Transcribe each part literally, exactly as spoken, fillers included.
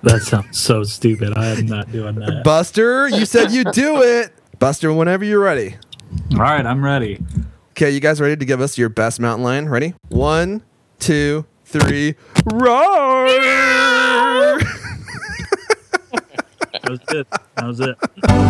That sounds so stupid. I am not doing that. Buster, you said you'd do it. Buster, whenever you're ready. All right, I'm ready. Okay, you guys ready to give us your best mountain lion? Ready? One, two, three, roar! That was it. That was it.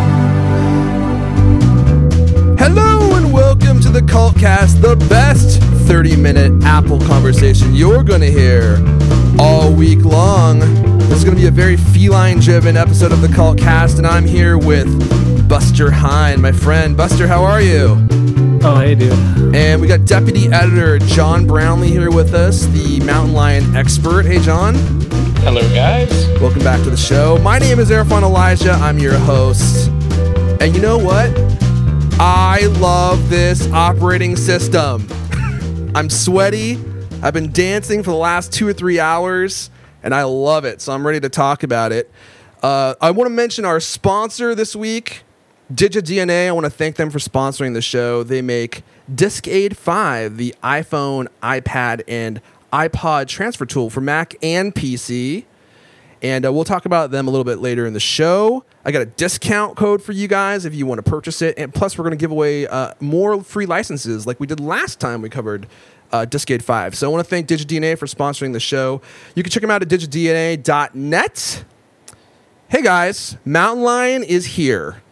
Hello and welcome to the Cultcast, the best thirty-minute Apple conversation you're going to hear all week long. This is going to be a very feline-driven episode of the Cultcast, and I'm here with Buster Hine, my friend. Buster, how are you? Oh, hey, dude. And we got Deputy Editor John Brownlee here with us, the mountain lion expert. Hey, John. Hello, guys. Welcome back to the show. My name is Erfan Elijah. I'm your host. And you know what? I love this operating system. I'm sweaty. I've been dancing for the last two or three hours, and I love it. So I'm ready to talk about it. Uh, I want to mention our sponsor this week, DigiDNA. I want to thank them for sponsoring the show. They make DiskAid five, the iPhone, iPad, and iPod transfer tool for Mac and P C. And uh, we'll talk about them a little bit later in the show. I got a discount code for you guys if you want to purchase it. And plus, we're going to give away uh, more free licenses like we did last time we covered uh, DiskAid five. So I want to thank DigiDNA for sponsoring the show. You can check them out at digi D N A dot net. Hey, guys. Mountain Lion is here.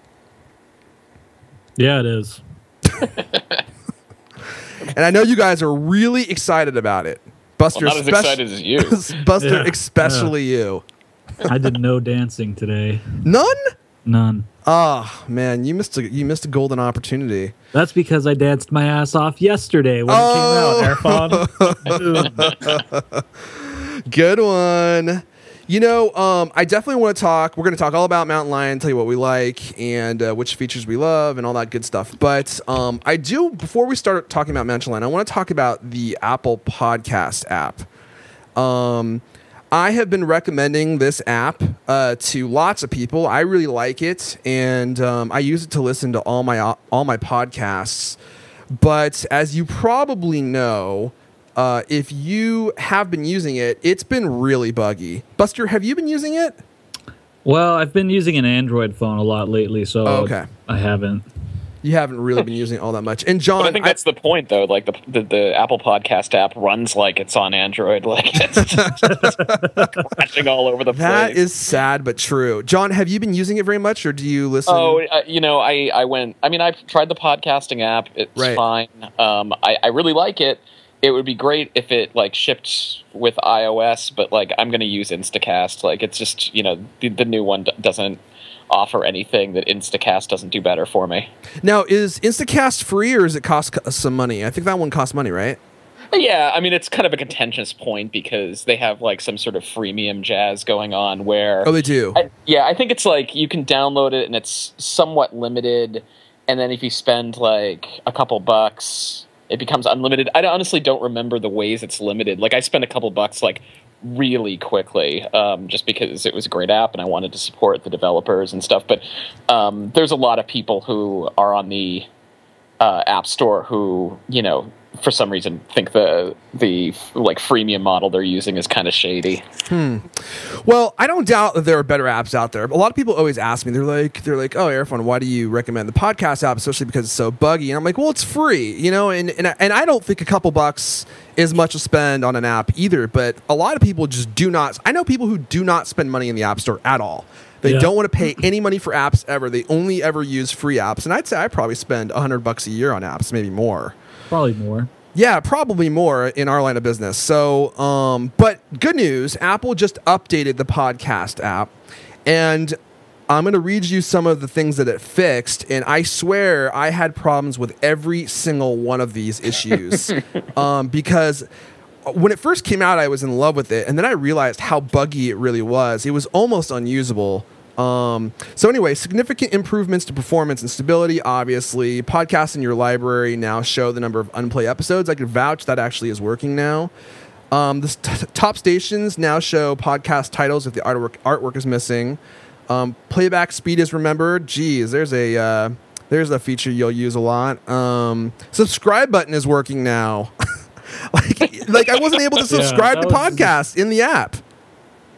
Yeah, it is. And I know you guys are really excited about it. Buster, well, not as excited as you. Buster, Yeah, especially you. I did no dancing today. None? None. Oh man, you missed a you missed a golden opportunity. That's because I danced my ass off yesterday when Oh. it came out, Erfan. Good one. You know, um, I definitely want to talk. We're going to talk all about Mountain Lion, tell you what we like and uh, which features we love and all that good stuff. But um, I do, before we start talking about Mountain Lion, I want to talk about the Apple Podcast app. Um, I have been recommending this app uh, to lots of people. I really like it, and um, I use it to listen to all my all my podcasts. But as you probably know, uh, if you have been using it, it's been really buggy. Buster, have you been using it? Well, I've been using an Android phone a lot lately, so Oh, okay. I haven't. You haven't really been using it all that much. And John, But I think that's the point, though. Like the, the the Apple Podcast app runs like it's on Android, like it's just crashing all over the place. that is sad but true. John, have you been using it very much, or do you listen? Oh, uh, you know, I, I went. I mean, I've tried the podcasting app. It's Right. fine. Um, I, I really like it. It would be great if it like shipped with iOS, but like I'm going to use Instacast. Like it's just, you know, the, the new one d- doesn't offer anything that Instacast doesn't do better for me. Now, is Instacast free or does it cost co- some money? I think that one costs money, right? Yeah, I mean, it's kind of a contentious point because they have like some sort of freemium jazz going on where... Oh, they do? I, yeah, I think it's like you can download it and it's somewhat limited, and then if you spend like a couple bucks, it becomes unlimited. I honestly don't remember the ways it's limited. Like I spent a couple bucks like really quickly um, just because it was a great app and I wanted to support the developers and stuff. But um, there's a lot of people who are on the uh, App Store who, you know, for some reason think the the like freemium model they're using is kind of shady. Hmm. Well, I don't doubt that there are better apps out there. A lot of people always ask me, they're like, they're like, oh, Erfan, why do you recommend the podcast app, especially because it's so buggy? And I'm like, well, it's free, you know, and and I, and I don't think a couple bucks is much to spend on an app either. But a lot of people just do not. I know people who do not spend money in the App Store at all. They Yeah. don't want to pay any money for apps ever. They only ever use free apps. And I'd say I probably spend a hundred bucks a year on apps, maybe more. Probably more. Yeah, probably more in our line of business. So, um, but good news, Apple just updated the podcast app, and I'm going to read you some of the things that it fixed, and I swear I had problems with every single one of these issues um, because when it first came out, I was in love with it, and then I realized how buggy it really was. It was almost unusable. Um, so anyway, significant improvements to performance and stability, obviously. Podcasts in your library now show the number of unplay episodes. I can vouch that actually is working now. Um, the st- top stations now show podcast titles if the artwork artwork is missing. Um, playback speed is remembered. Geez, there's a uh, there's a feature you'll use a lot. Um, subscribe button is working now. like like I wasn't able to subscribe Yeah, to that was- podcasts in the app.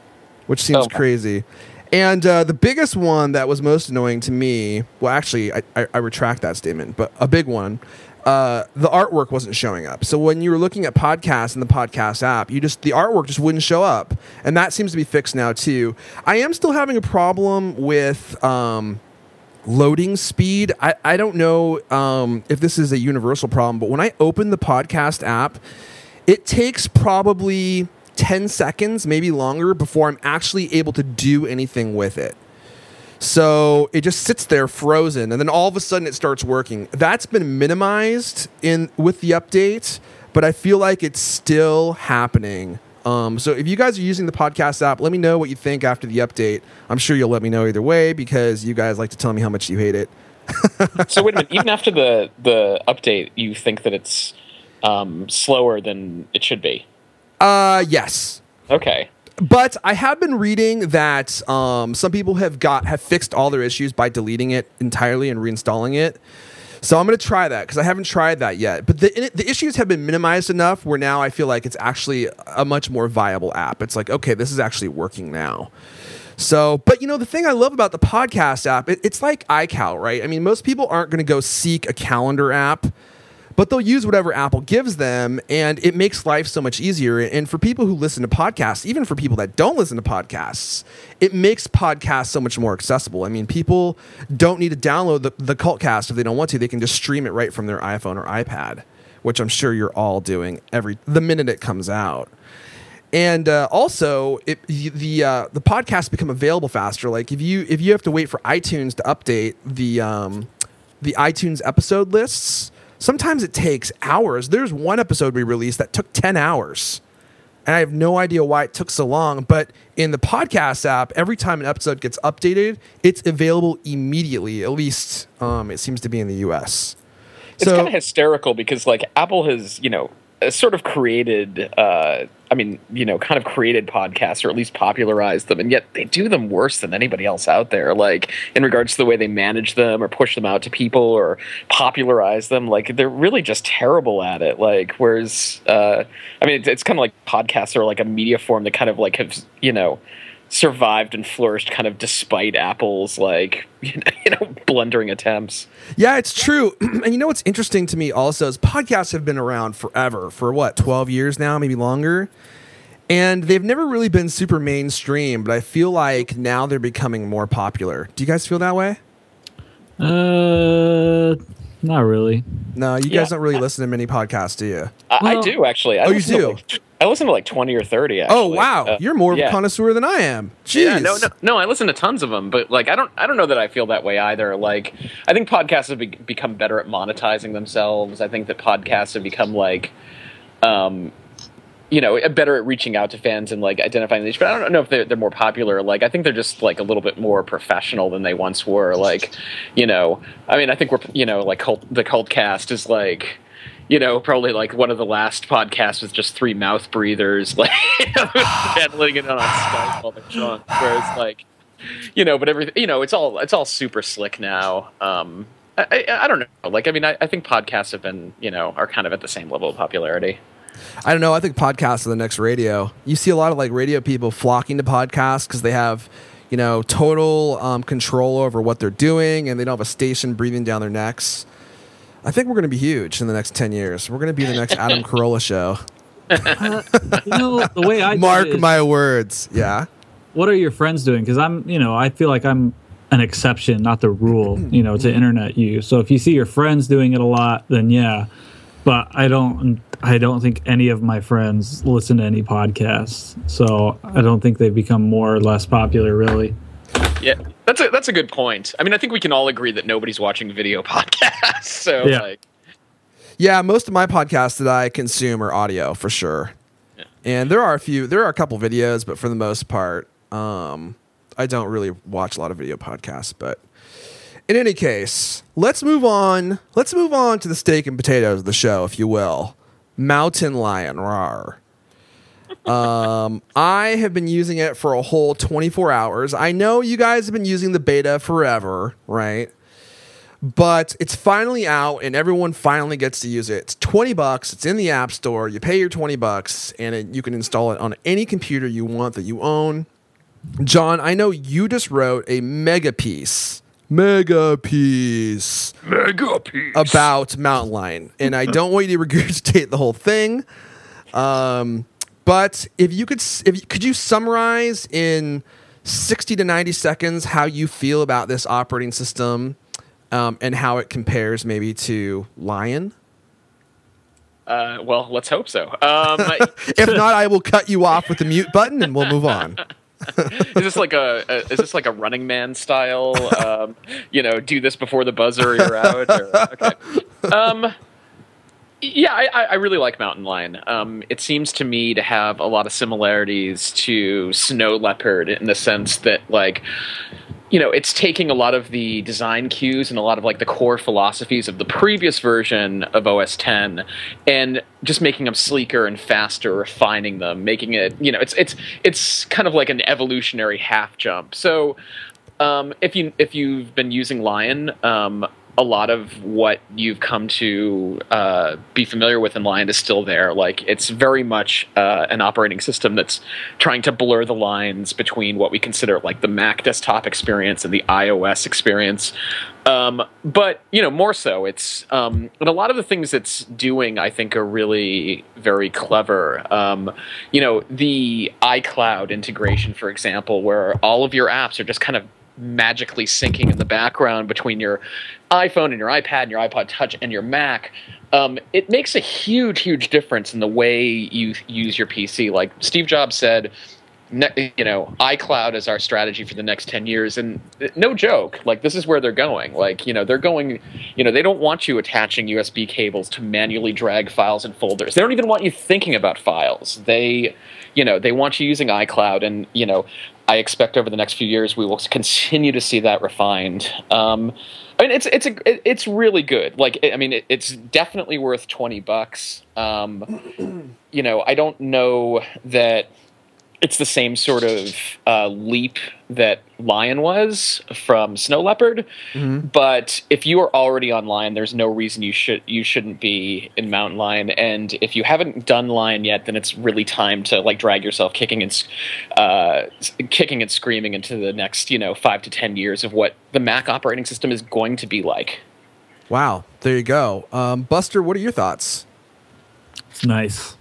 which seems Oh. crazy. And uh, the biggest one that was most annoying to me, well, actually, I, I, I retract that statement, but a big one, uh, the artwork wasn't showing up. So when you were looking at podcasts in the podcast app, you just the artwork just wouldn't show up, and that seems to be fixed now too. I am still having a problem with um, loading speed. I, I don't know um, if this is a universal problem, but when I open the podcast app, it takes probably ten seconds, maybe longer, before I'm actually able to do anything with it. So it just sits there frozen, and then all of a sudden it starts working. That's been minimized in with the update, but I feel like it's still happening. Um, so if you guys are using the podcast app, let me know what you think after the update. I'm sure you'll let me know either way because you guys like to tell me how much you hate it. So wait a minute. Even after the the update, you think that it's um, slower than it should be? Uh, yes. Okay. But I have been reading that um, some people have got have fixed all their issues by deleting it entirely and reinstalling it. So I'm going to try that because I haven't tried that yet. But the the issues have been minimized enough where now I feel like it's actually a much more viable app. It's like, okay, this is actually working now. So, but you know, the thing I love about the podcast app, it, it's like iCal, right? I mean, most people aren't going to go seek a calendar app, but they'll use whatever Apple gives them, and it makes life so much easier. And for people who listen to podcasts, even for people that don't listen to podcasts, it makes podcasts so much more accessible. I mean, people don't need to download the, the Cultcast if they don't want to. They can just stream it right from their iPhone or iPad, which I'm sure you're all doing every the minute it comes out. And uh, also, it, the uh, the podcasts become available faster. Like if you if you have to wait for iTunes to update the um, the iTunes episode lists, sometimes it takes hours. There's one episode we released that took ten hours. And I have no idea why it took so long. But in the podcast app, every time an episode gets updated, it's available immediately. At least um, it seems to be in the U S. It's So- kind of hysterical because, like, Apple has, you know, uh, sort of created, uh, I mean, you know, kind of created podcasts or at least popularized them, and yet they do them worse than anybody else out there. Like, in regards to the way they manage them or push them out to people or popularize them, like, they're really just terrible at it. Like, whereas, uh, I mean, it's, it's kind of like podcasts are like a media form that kind of like have, you know, survived and flourished kind of despite Apple's, like, you know, you know blundering attempts. Yeah, it's true. And you know what's interesting to me also is podcasts have been around forever, for what, twelve years now, maybe longer? And they've never really been super mainstream, but I feel like now they're becoming more popular. Do you guys feel that way? Uh, not really. No, you Yeah. guys don't really listen to many podcasts, do you? I, I Well- do, actually. I Oh, you listen to, do? like, I listen to like twenty or thirty, actually. Oh, wow. Uh, You're more of yeah. a connoisseur than I am. Jeez. Yeah, no, no, no. I listen to tons of them, but like, I don't, I don't know that I feel that way either. Like, I think podcasts have be- become better at monetizing themselves. I think that podcasts have become like, um, you know, better at reaching out to fans and like identifying niche. But I don't know if they're, they're more popular. Like, I think they're just like a little bit more professional than they once were. Like, you know, I mean, I think we're, you know, like cult, the Cultcast is like, you know, probably like one of the last podcasts with just three mouth breathers, like handling it on Skype while they're drunk. Whereas, like, you know, but everything, you know, it's all it's all super slick now. Um, I, I, I don't know. Like, I mean, I, I think podcasts have been, you know, are kind of at the same level of popularity. I don't know. I think podcasts are the next radio. You see a lot of like radio people flocking to podcasts because they have, you know, total um, control over what they're doing and they don't have a station breathing down their necks. I think we're going to be huge in the next ten years. We're going to be the next Adam Carolla show. Uh, you know, the way I do Mark it is, my words. Yeah. what are your friends doing? Because I'm, you know, I feel like I'm an exception, not the rule, you know, to internet use. So if you see your friends doing it a lot, then yeah. But I don't, I don't think any of my friends listen to any podcasts. So I don't think they've become more or less popular, really. Yeah, that's a that's a good point. I mean, I think we can all agree that nobody's watching video podcasts. So, Yeah. like, Yeah, most of my podcasts that I consume are audio for sure. Yeah. And there are a few, there are a couple videos, but for the most part, um, I don't really watch a lot of video podcasts. But in any case, let's move on. Let's move on to the steak and potatoes of the show, if you will. Mountain Lion, rawr. Um, I have been using it for a whole twenty-four hours. I know you guys have been using the beta forever, right? But it's finally out and everyone finally gets to use it. It's twenty bucks. It's in the App Store. You pay your twenty bucks and it, you can install it on any computer you want that you own. John, I know you just wrote a mega piece, mega piece, Mega piece about Mountain Lion, and I don't want you to regurgitate the whole thing. Um, but if you could, if you, could you summarize in sixty to ninety seconds how you feel about this operating system, um, and how it compares maybe to Lion? Uh, well, let's hope so. Um, If not, I will cut you off with the mute button, and we'll move on. is this like a, a is this like a Running Man style? Um, you know, do this before the buzzer, or you're out. Or, okay. Um, yeah, I, I really like Mountain Lion. Um, it seems to me to have a lot of similarities to Snow Leopard in the sense that, like, you know, it's taking a lot of the design cues and a lot of like the core philosophies of the previous version of O S ten and just making them sleeker and faster, refining them, making it, you know, it's it's it's kind of like an evolutionary half jump. So um, if you if you've been using Lion, um, a lot of what you've come to uh, be familiar with in Lion is still there. Like, it's very much uh, an operating system that's trying to blur the lines between what we consider like the Mac desktop experience and the iOS experience. Um, but, you know, more so, it's um, and a lot of the things it's doing, I think, are really very clever. Um, you know, the iCloud integration, for example, where all of your apps are just kind of magically syncing in the background between your iPhone and your iPad and your iPod Touch and your Mac. Um, it makes a huge, huge difference in the way you use your P C. Like Steve Jobs said, ne- you know, iCloud is our strategy for the next ten years. And no joke, like, this is where they're going. Like, you know, they're going, you know, they don't want you attaching U S B cables to manually drag files and folders. They don't even want you thinking about files. They, you know, they want you using iCloud. And, you know, I expect over the next few years we will continue to see that refined. Um, I mean, it's it's a it's really good. Like, I mean, it, it's definitely worth twenty bucks. Um, you know, I don't know that it's the same sort of uh, leap that Lion was from Snow Leopard, mm-hmm. but if you are already on Lion, there's no reason you should you shouldn't be in Mountain Lion. And if you haven't done Lion yet, then it's really time to like drag yourself kicking and uh, kicking and screaming into the next, you know, five to ten years of what the Mac operating system is going to be like. Wow, there you go, um, Buster. What are your thoughts? It's nice.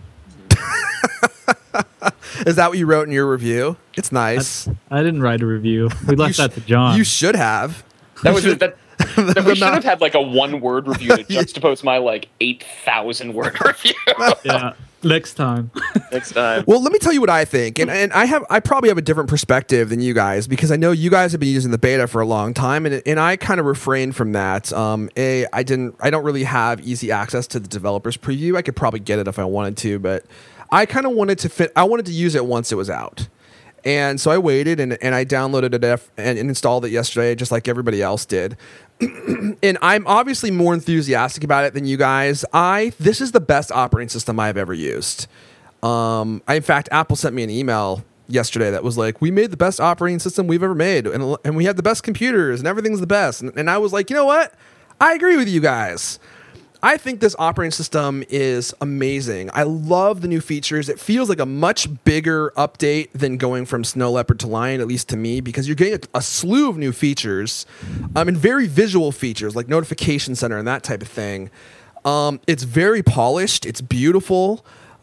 Is that what you wrote in your review? It's nice. I, I didn't write a review. We left sh- that to John. You should have. That was that. that we should have had like a one-word review to juxtapose my like eight thousand word review. Yeah, next time. Next time. Well, let me tell you what I think, and and I have I probably have a different perspective than you guys because I know you guys have been using the beta for a long time, and and I kind of refrained from that. Um, a I didn't I don't really have easy access to the developers preview. I could probably get it if I wanted to, but I kind of wanted to fit. I wanted to use it once it was out. And so I waited and, and I downloaded it and installed it yesterday, just like everybody else did. And I'm obviously more enthusiastic about it than you guys. I this is the best operating system I've ever used. Um, I, in fact, Apple sent me an email yesterday that was like, "We made the best operating system we've ever made, and and we have the best computers, and everything's the best." And, and I was like, you know what? I agree with you guys. I think this operating system is amazing. I love the new features. It feels like a much bigger update than going from Snow Leopard to Lion, at least to me, because you're getting a, a slew of new features, um, and very visual features like Notification Center and that type of thing. Um, it's very polished. It's beautiful.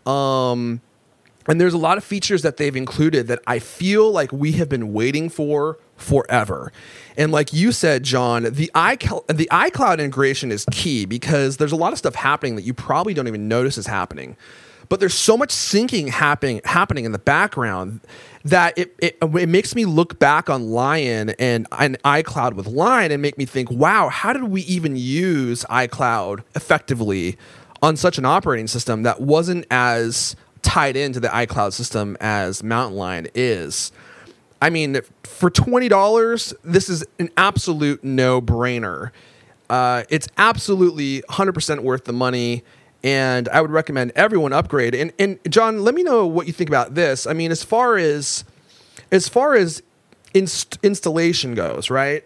Um, and there's a lot of features that they've included that I feel like we have been waiting for forever. And like you said, John, the iCloud, the iCloud integration is key because there's a lot of stuff happening that you probably don't even notice is happening. But there's so much syncing happening happening in the background that it, it it makes me look back on Lion and, and iCloud with Lion and make me think, wow, how did we even use iCloud effectively on such an operating system that wasn't as tied into the iCloud system as Mountain Lion is? I mean, for twenty dollars, this is an absolute no-brainer. Uh, it's absolutely one hundred percent worth the money, and I would recommend everyone upgrade. And, and John, let me know what you think about this. I mean, as far as as far as inst- installation goes, right?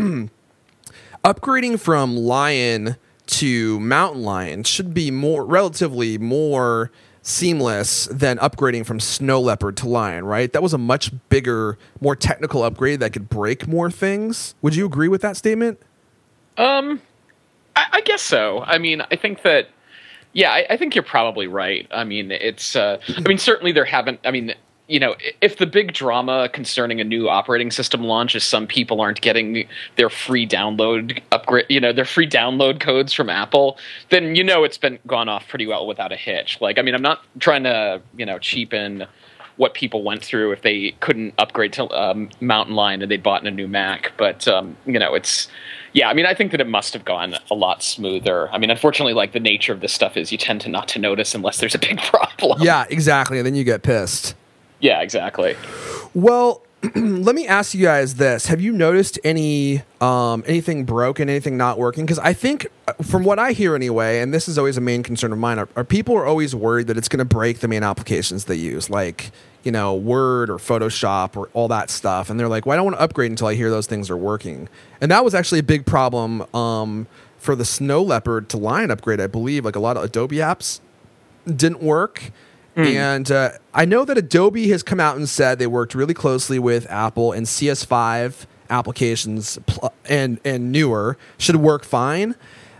Upgrading from Lion to Mountain Lion should be more relatively more seamless than upgrading from Snow Leopard to Lion, right? That was a much bigger, more technical upgrade that could break more things. Would you agree with that statement? Um, I, I guess so. I mean, I think that, yeah, I, I think you're probably right. I mean, it's, uh, I mean, certainly there haven't, I mean, you know, if the big drama concerning a new operating system launch is some people aren't getting their free download upgrade, you know, their free download codes from Apple, then you know it's been gone off pretty well without a hitch. Like, I mean, I'm not trying to, you know, cheapen what people went through if they couldn't upgrade to um, Mountain Lion and they bought a new Mac, but um, you know, it's. Yeah, I mean, I think that it must have gone a lot smoother. I mean, unfortunately, like the nature of this stuff is you tend to not to notice unless there's a big problem. Yeah, exactly. And then you get pissed. Yeah, exactly. Well, let me ask you guys this: have you noticed any um, anything broken, anything not working? Because I think, from what I hear anyway, and this is always a main concern of mine, are, are people are always worried that it's going to break the main applications they use, like you know Word or Photoshop or all that stuff, and they're like, "Well, I don't want to upgrade until I hear those things are working." And that was actually a big problem um, for the Snow Leopard to Lion upgrade. I believe, like a lot of Adobe apps didn't work. Mm. And uh, I know that Adobe has come out and said they worked really closely with Apple, and C S five applications pl- and and newer should work fine.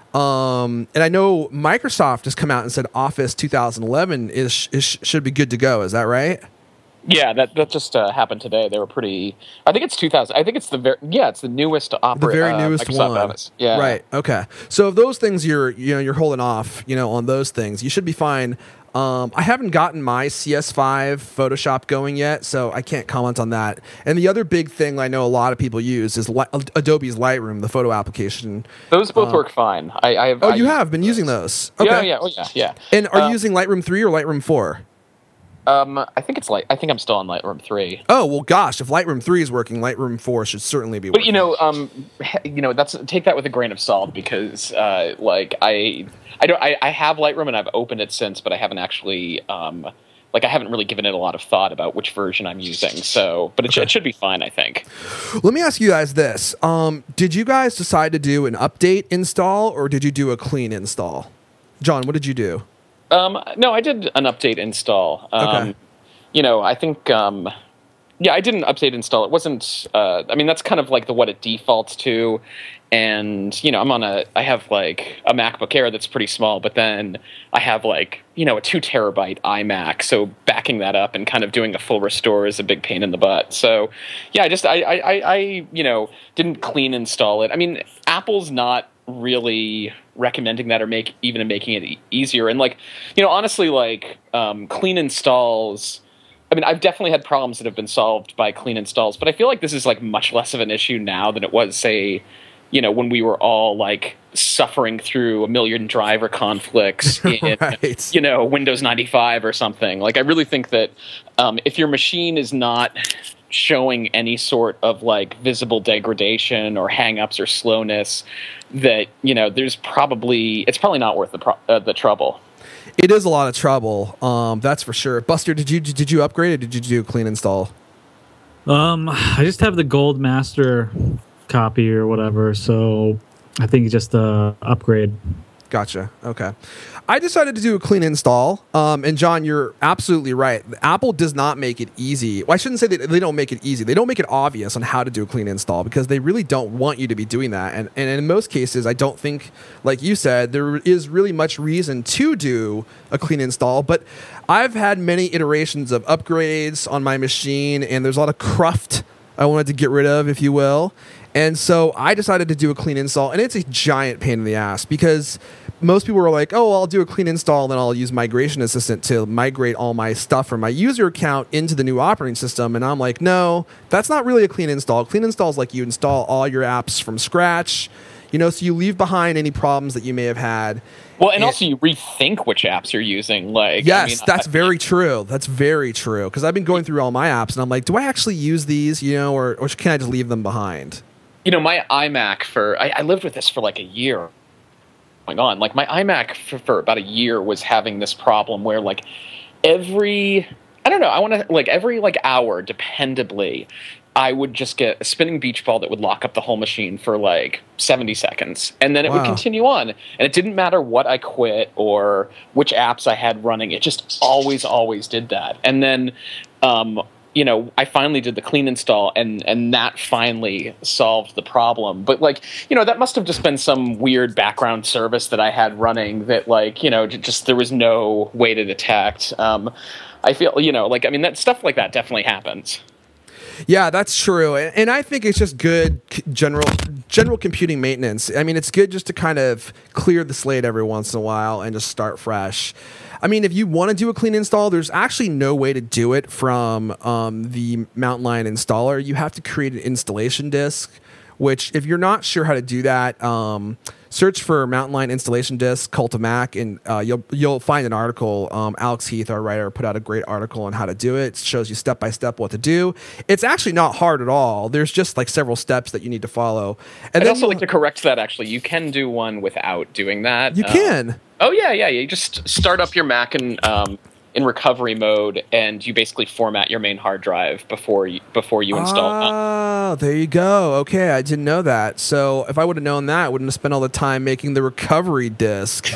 Um, and I know Microsoft has come out and said Office twenty eleven is, is should be good to go. Is that right? Yeah, that that just uh, happened today. They were pretty. I think it's two thousand. I think it's the very. Yeah, it's the newest opera. The very newest uh, Microsoft one. Office. Yeah. Right. Okay. So if those things you're you know you're holding off, you know, on those things, you should be fine. Um, I haven't gotten my C S five Photoshop going yet, so I can't comment on that. And the other big thing I know a lot of people use is Li- Adobe's Lightroom, the photo application. Those both uh, work fine. I, I have. Oh, I you have been using those. Okay. Yeah, yeah, oh, yeah, yeah. And are uh, you using Lightroom three or Lightroom four? Um, I think it's like I think I'm still on Lightroom three. Oh well, gosh, if Lightroom three is working, Lightroom four should certainly be working. But you know, um, you know, that's take that with a grain of salt because, uh, like I, I don't, I, I have Lightroom and I've opened it since, but I haven't actually, um, like I haven't really given it a lot of thought about which version I'm using. So, but it, okay. sh- it should be fine, I think. Let me ask you guys this: um, did you guys decide to do an update install or did you do a clean install? John, what did you do? Um, no, I did an update install. Um, okay. You know, I think, um, yeah, I did an update install. It wasn't, uh, I mean, that's kind of like the what it defaults to. And, you know, I'm on a, I have like a MacBook Air that's pretty small, but then I have like, you know, a two terabyte iMac. So backing that up and kind of doing a full restore is a big pain in the butt. So, yeah, I just, I, I, I you know, didn't clean install it. I mean, Apple's not really recommending that or make even making it e- easier. And like, you know, honestly, like um, clean installs, I mean, I've definitely had problems that have been solved by clean installs, but I feel like this is like much less of an issue now than it was, say, you know, when we were all like suffering through a million driver conflicts in, right. you know, Windows ninety-five or something. Like, I really think that um, if your machine is not showing any sort of like visible degradation or hangups or slowness, that, you know, there's probably, it's probably not worth the pro- uh, the trouble. It is a lot of trouble. Um, that's for sure. Buster, did you did you upgrade or did you do a clean install? Um, I just have the Gold Master copy or whatever, so I think just uh upgrade. Gotcha. Okay. I decided to do a clean install. Um, and John, you're absolutely right. Apple does not make it easy. Well, I shouldn't say that they don't make it easy. They don't make it obvious on how to do a clean install because they really don't want you to be doing that. And, and in most cases, I don't think, like you said, there is really much reason to do a clean install. But I've had many iterations of upgrades on my machine, and there's a lot of cruft I wanted to get rid of, if you will. And so I decided to do a clean install, and it's a giant pain in the ass because most people are like, oh, well, I'll do a clean install, and then I'll use Migration Assistant to migrate all my stuff from my user account into the new operating system. And I'm like, no, that's not really a clean install. Clean install is like you install all your apps from scratch, you know, so you leave behind any problems that you may have had. Well, and, and also you rethink which apps you're using. Like, yes, I mean, that's I, very true. That's very true. Because I've been going through all my apps, and I'm like, do I actually use these, you know, or, or can I just leave them behind? You know, my iMac for, I, I lived with this for like a year. Going on, like my iMac for, for about a year was having this problem where like every, I don't know, I want to, like every like hour, dependably, I would just get a spinning beach ball that would lock up the whole machine for like seventy seconds. And then it Wow. would continue on. And it didn't matter what I quit or which apps I had running. It just always, always did that. And then, um, you know, I finally did the clean install, and, and that finally solved the problem. But, like, you know, that must have just been some weird background service that I had running that, like, you know, j- just there was no way to detect. Um, I feel, you know, like, I mean, that stuff like that definitely happens. Yeah, that's true, and, and I think it's just good c- general general computing maintenance. I mean, it's good just to kind of clear the slate every once in a while and just start fresh. I mean, if you want to do a clean install, there's actually no way to do it from um, the Mountain Lion installer. You have to create an installation disk, which if you're not sure how to do that, um, search for Mountain Lion installation disk, Cult of Mac, and uh, you'll you'll find an article. Um, Alex Heath, our writer, put out a great article on how to do it. It shows you step by step what to do. It's actually not hard at all. There's just like several steps that you need to follow. And I'd then also you'll- like to correct that, actually. You can do one without doing that. you Um, can. Oh, yeah, yeah, yeah. You just start up your Mac in, um, in recovery mode, and you basically format your main hard drive before you, before you install it. Oh, there you go. Okay, I didn't know that. So if I would have known that, I wouldn't have spent all the time making the recovery disk.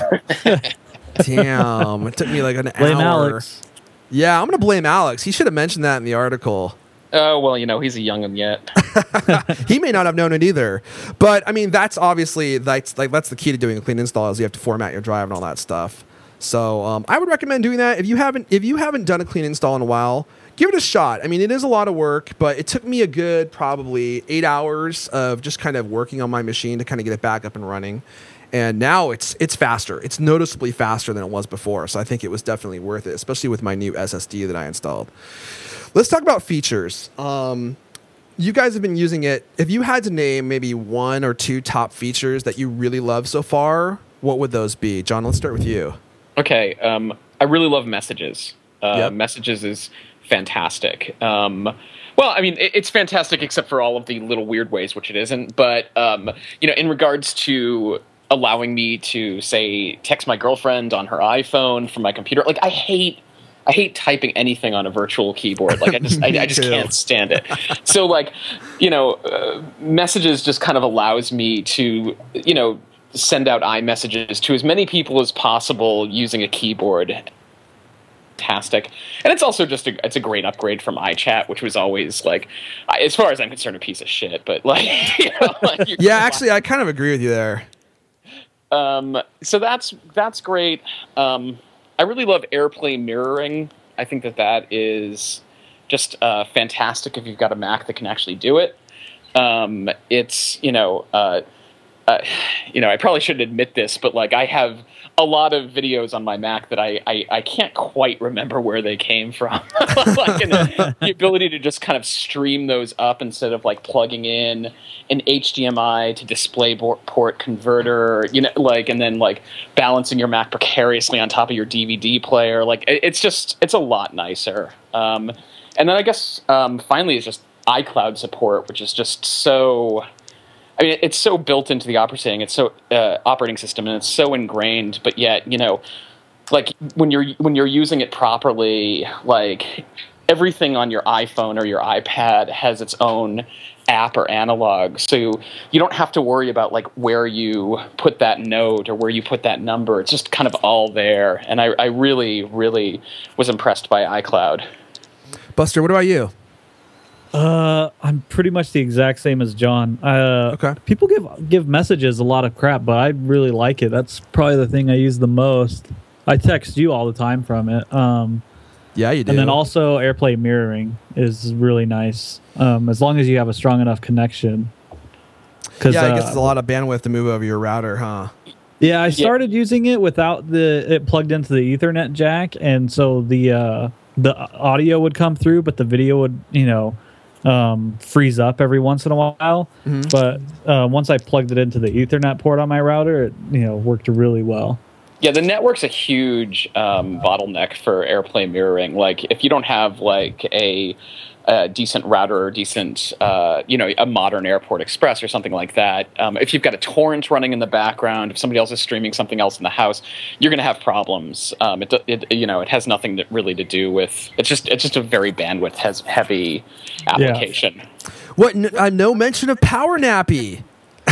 Damn, it took me like an Blame hour. Alex. Yeah, I'm gonna blame Alex. He should have mentioned that in the article. Oh, well, you know, he's a young'un yet. He may not have known it either. But I mean, that's obviously that's like that's the key to doing a clean install is you have to format your drive and all that stuff. So um, I would recommend doing that if you haven't if you haven't done a clean install in a while. Give it a shot. I mean, it is a lot of work, but it took me a good probably eight hours of just kind of working on my machine to kind of get it back up and running. And now it's it's faster. It's noticeably faster than it was before. So I think it was definitely worth it, especially with my new S S D that I installed. Let's talk about features. Um, you guys have been using it. If you had to name maybe one or two top features that you really love so far, what would those be? John, let's start with you. Okay, um, I really love Messages. Uh, Yep. Messages is fantastic. Um, well, I mean, it, it's fantastic except for all of the little weird ways, which it isn't. But, um, you know, in regards to allowing me to, say, text my girlfriend on her iPhone from my computer, like, I hate... I hate typing anything on a virtual keyboard. Like I just, I, I just too. can't stand it. So, like, you know, uh, Messages just kind of allows me to, you know, send out iMessages to as many people as possible using a keyboard. Fantastic, and it's also just a, it's a great upgrade from iChat, which was always like, I- as far as I'm concerned, a piece of shit. But like, you know, like you're Yeah, actually, I kind of agree with you there. Um, so that's that's great. Um, I really love AirPlay mirroring. I think that that is just uh, fantastic if you've got a Mac that can actually do it. Um, it's you know, uh, uh, you know, I probably shouldn't admit this, but like I have a lot of videos on my Mac that I I, I can't quite remember where they came from. Like, and the, the ability to just kind of stream those up instead of like plugging in an H D M I to display port converter, you know, like, and then like balancing your Mac precariously on top of your D V D player. Like, it, it's just, it's a lot nicer. Um, and then I guess um, finally is just iCloud support, which is just so, I mean, it's so built into the operating, it's so uh, operating system, and it's so ingrained. But yet, you know, like when you're when you're using it properly, like everything on your iPhone or your iPad has its own app or analog, so you don't have to worry about like where you put that note or where you put that number. It's just kind of all there, and I, I really, really was impressed by iCloud. Buster, what about you? Uh, I'm pretty much the exact same as John. Uh, Okay. People give give Messages a lot of crap, but I really like it. That's probably the thing I use the most. I text you all the time from it. Um, Yeah, you do. and then also AirPlay mirroring is really nice, um, as long as you have a strong enough connection. Cause, yeah, I uh, guess it's a lot of bandwidth to move over your router, huh? Yeah, I started using it without the it plugged into the Ethernet jack, and so the uh, the audio would come through, but the video would, you know, um, freeze up every once in a while. Mm-hmm. But uh, once I plugged it into the Ethernet port on my router, it, you know, worked really well. Yeah, the network's a huge um, bottleneck for AirPlay mirroring. Like, if you don't have like a a decent router or decent, uh, you know, a modern Airport Express or something like that. Um, if you've got a torrent running in the background, if somebody else is streaming something else in the house, you're going to have problems. Um, it, it, you know, it has nothing to, really to do with. It's just, it's just a very bandwidth has heavy application. Yeah. What? N- uh, no mention of Power Nappy.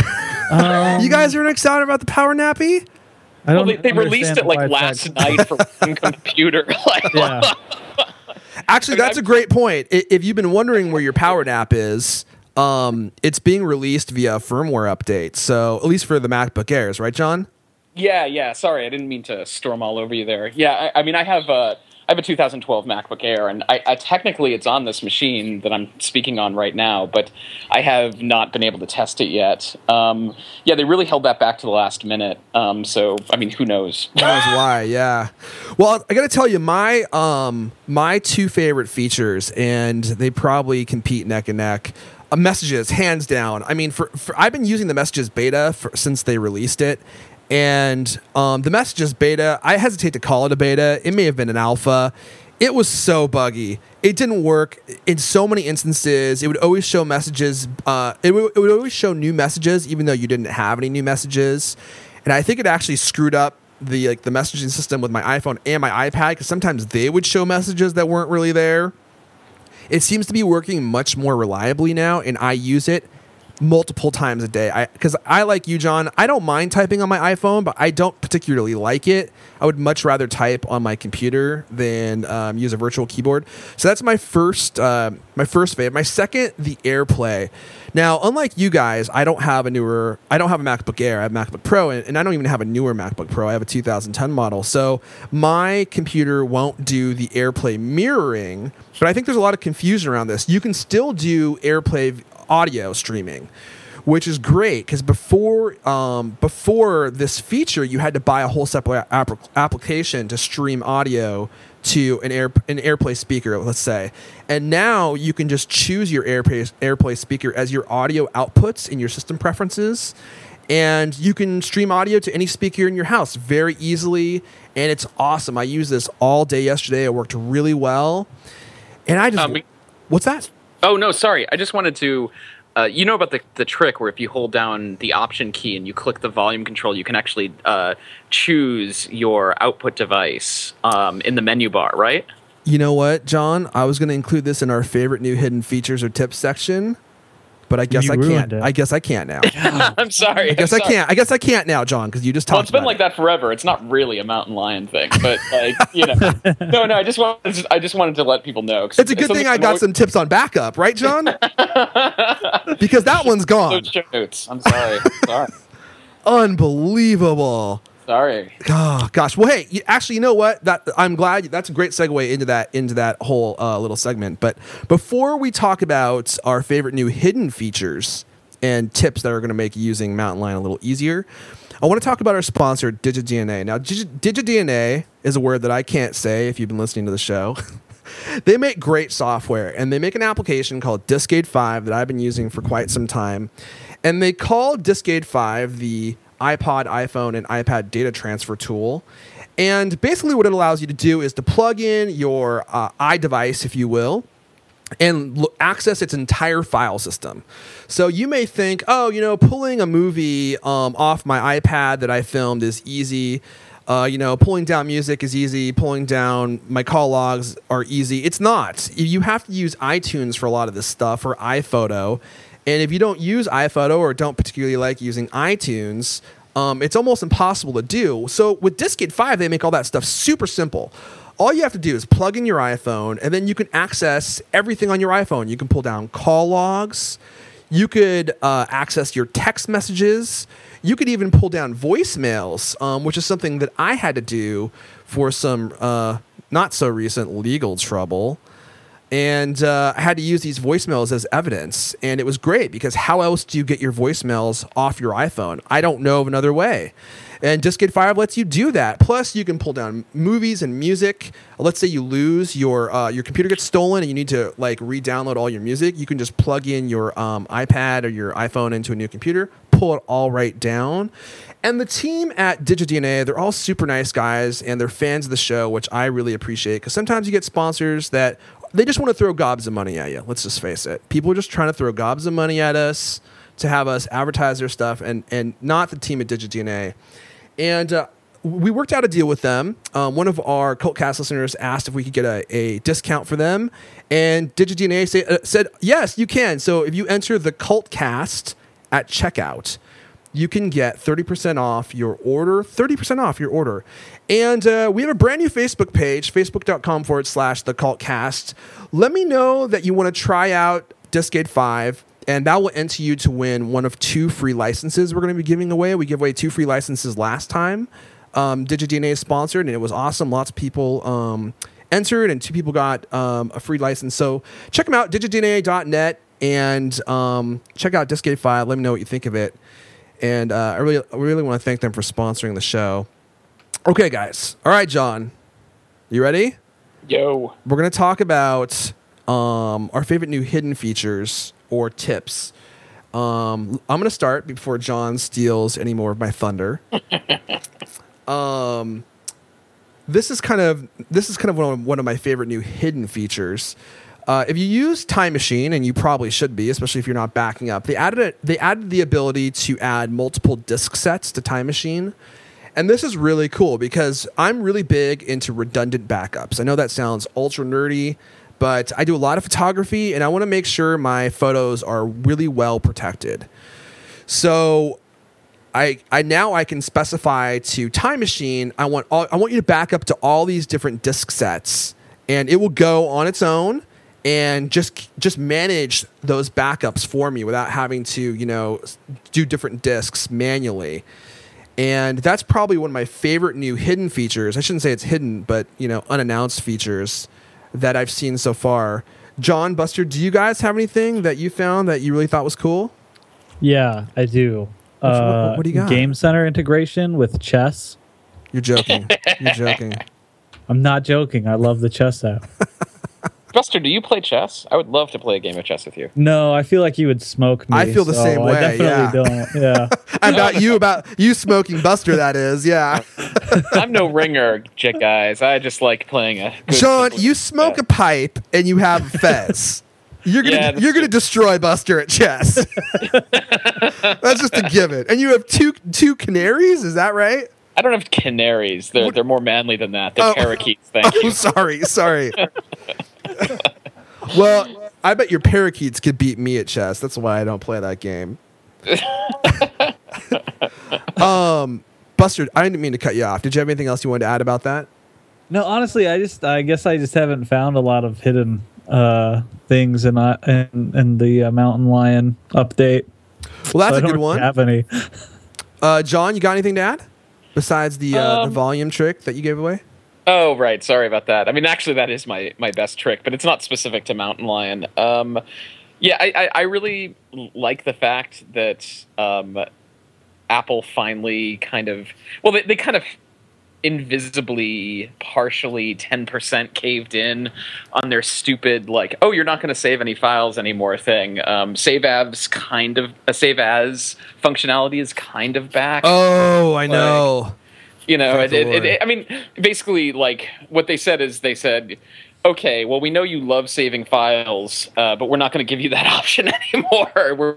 Um, You guys are excited about the Power Nappy? I Well, don't they, they released it understand why like it's last that- night for one computer. Like, Yeah. Actually, that's a great point. I- If you've been wondering where your Power Nap is, um, it's being released via firmware update. So at least for the MacBook Airs, right, John? Yeah, yeah. Sorry, I didn't mean to storm all over you there. Yeah, I, I mean, I have a, I have a two thousand twelve MacBook Air, and I, I technically it's on this machine that I'm speaking on right now, but I have not been able to test it yet. Um, yeah, they really held that back to the last minute. Um, so, I mean, who knows? Who knows why? Yeah. Well, I got to tell you, my um, my two favorite features, and they probably compete neck and neck. Uh, messages, hands down. I mean, for, for I've been using the Messages beta for, since they released it. And um, the Messages beta, I hesitate to call it a beta. It may have been an alpha. It was so buggy. It didn't work in so many instances. It would always show messages. Uh, it, w- it would always show new messages, even though you didn't have any new messages. And I think it actually screwed up the like the messaging system with my iPhone and my iPad, because sometimes they would show messages that weren't really there. It seems to be working much more reliably now, and I use it multiple times a day. I because I like you, John. I don't mind typing on my iPhone, but I don't particularly like it. I would much rather type on my computer than um, use a virtual keyboard. So that's my first, uh, my first favorite. My second, the AirPlay. Now, unlike you guys, I don't have a newer. I don't have a MacBook Air. I have a MacBook Pro, and, and I don't even have a newer MacBook Pro. I have a two thousand ten model. So my computer won't do the AirPlay mirroring. But I think there's a lot of confusion around this. You can still do AirPlay audio streaming, which is great, because before um, before this feature, you had to buy a whole separate app- application to stream audio to an air an AirPlay speaker, let's say. And now you can just choose your AirPlay AirPlay speaker as your audio outputs in your system preferences, and you can stream audio to any speaker in your house very easily, and it's awesome. I used this all day yesterday. It worked really well, and I just Um, we- what's that? Oh, no, sorry. I just wanted to, uh, you know about the, the trick where if you hold down the Option key and you click the volume control, you can actually uh, choose your output device um, in the menu bar, right? You know what, John? I was going to include this in our favorite new hidden features or tips section, but I guess You I ruined can't. it. I guess I can't now. I'm sorry. I guess I can't. I guess I can't now, John, because you just talked Well, it's been about like it. that forever. It's not really a mountain lion thing, but like you know, no, no. I just wanted, I just wanted to let people know. 'cause It's a good something thing I I'm got always- some tips on backup, right, John? Because that one's gone. Those show notes. I'm sorry. sorry. Unbelievable. Sorry. Oh gosh. Well, hey, you, actually, you know what? That I'm glad that's a great segue into that into that whole uh, little segment. But before we talk about our favorite new hidden features and tips that are going to make using Mountain Lion a little easier, I want to talk about our sponsor, DigiDNA. Now, Digi- DigiDNA is a word that I can't say if you've been listening to the show. They make great software, and they make an application called Diskade five that I've been using for quite some time. And they call Diskade five the iPod, iPhone, and iPad data transfer tool. And basically what it allows you to do is to plug in your uh, iDevice, if you will, and lo- access its entire file system. So you may think, oh, you know, pulling a movie um, off my iPad that I filmed is easy. Uh, you know, pulling down music is easy. Pulling down my call logs are easy. It's not. You have to use iTunes for a lot of this stuff, or iPhoto. And if you don't use iPhoto or don't particularly like using iTunes, um, it's almost impossible to do. So with Diskade five, they make all that stuff super simple. All you have to do is plug in your iPhone, and then you can access everything on your iPhone. You can pull down call logs. You could uh, access your text messages. You could even pull down voicemails, um, which is something that I had to do for some uh, not so recent legal trouble. And uh, I had to use these voicemails as evidence. And it was great, because how else do you get your voicemails off your iPhone? I don't know of another way. And Diskade five lets you do that. Plus, you can pull down movies and music. Let's say you lose your uh, your computer gets stolen and you need to like re-download all your music. You can just plug in your um, iPad or your iPhone into a new computer, pull it all right down. And the team at DigiDNA, they're all super nice guys, and they're fans of the show, which I really appreciate, because sometimes you get sponsors that they just want to throw gobs of money at you. Let's just face it. People are just trying to throw gobs of money at us to have us advertise their stuff, and and not the team at DigiDNA. And uh, we worked out a deal with them. Um, one of our Cultcast listeners asked if we could get a, a discount for them, and DigiDNA say, uh, said, yes, you can. So if you enter the Cultcast at checkout, you can get thirty percent off your order, thirty percent off your order. And uh, we have a brand new Facebook page, facebook.com forward slash the Cultcast. Let me know that you want to try out Discade five, and that will enter you to win one of two free licenses we're going to be giving away. We gave away two free licenses last time. Um, DigiDNA is sponsored, and it was awesome. Lots of people um, entered, and two people got um, a free license. So check them out, digidna dot net, and um, check out Discade five. Let me know what you think of it. And uh, I really, I really want to thank them for sponsoring the show. Okay, guys. All right, John. You ready? Yo. We're going to talk about um, our favorite new hidden features or tips. Um, I'm going to start before John steals any more of my thunder. um, this is kind of this is kind of one of, one of my favorite new hidden features. Uh, if you use Time Machine, and you probably should be, especially if you're not backing up, they added a, they added the ability to add multiple disk sets to Time Machine. And this is really cool because I'm really big into redundant backups. I know that sounds ultra nerdy, but I do a lot of photography, and I want to make sure my photos are really well protected. So I I now I can specify to Time Machine, I want all, I want you to back up to all these different disk sets, and it will go on its own and just just manage those backups for me without having to, you know, do different disks manually. And that's probably one of my favorite new hidden features. I shouldn't say it's hidden, but, you know, unannounced features that I've seen so far. John, Buster, do you guys have anything that you found that you really thought was cool? Yeah, I do. What, Uh, what, what do you got? Game Center integration with chess. You're joking. You're joking. I'm not joking. I love the chess app. Buster, do you play chess? I would love to play a game of chess with you. No, I feel like you would smoke me. I feel the so same way, I definitely don't. Yeah. About you, about you smoking Buster, that is. Yeah. I'm no ringer, chick guys. I just like playing a. Good John, you smoke a pipe and you have a fez. You're gonna Yeah, that's you're gonna true. destroy Buster at chess. That's just a given. And you have two two canaries. Is that right? I don't have canaries. They're they're more manly than that. They're Oh. parakeets. Thank Oh, you. sorry, sorry. Well, I bet your parakeets could beat me at chess. That's why I don't play that game. um, Buster, I didn't mean to cut you off. Did you have anything else you wanted to add about that? No, honestly, I just I guess I just haven't found a lot of hidden uh, things in, uh, in in the uh, Mountain Lion update. Well, that's So I a don't good really one. Have any? Uh, John, you got anything to add besides the uh, the Um, volume trick that you gave away? Oh, right. Sorry about that. I mean, actually, that is my, my best trick, but it's not specific to Mountain Lion. Um, yeah, I, I, I really like the fact that um, Apple finally kind of... Well, they, they kind of invisibly, partially ten percent caved in on their stupid, like, oh, you're not going to save any files anymore thing. Um, save as kind of... A save as functionality is kind of back. Oh, I know. You know, Thank it, the it, Lord. it, I mean, basically, like, what they said is they said, okay, well, we know you love saving files, uh, but we're not going to give you that option anymore. We're,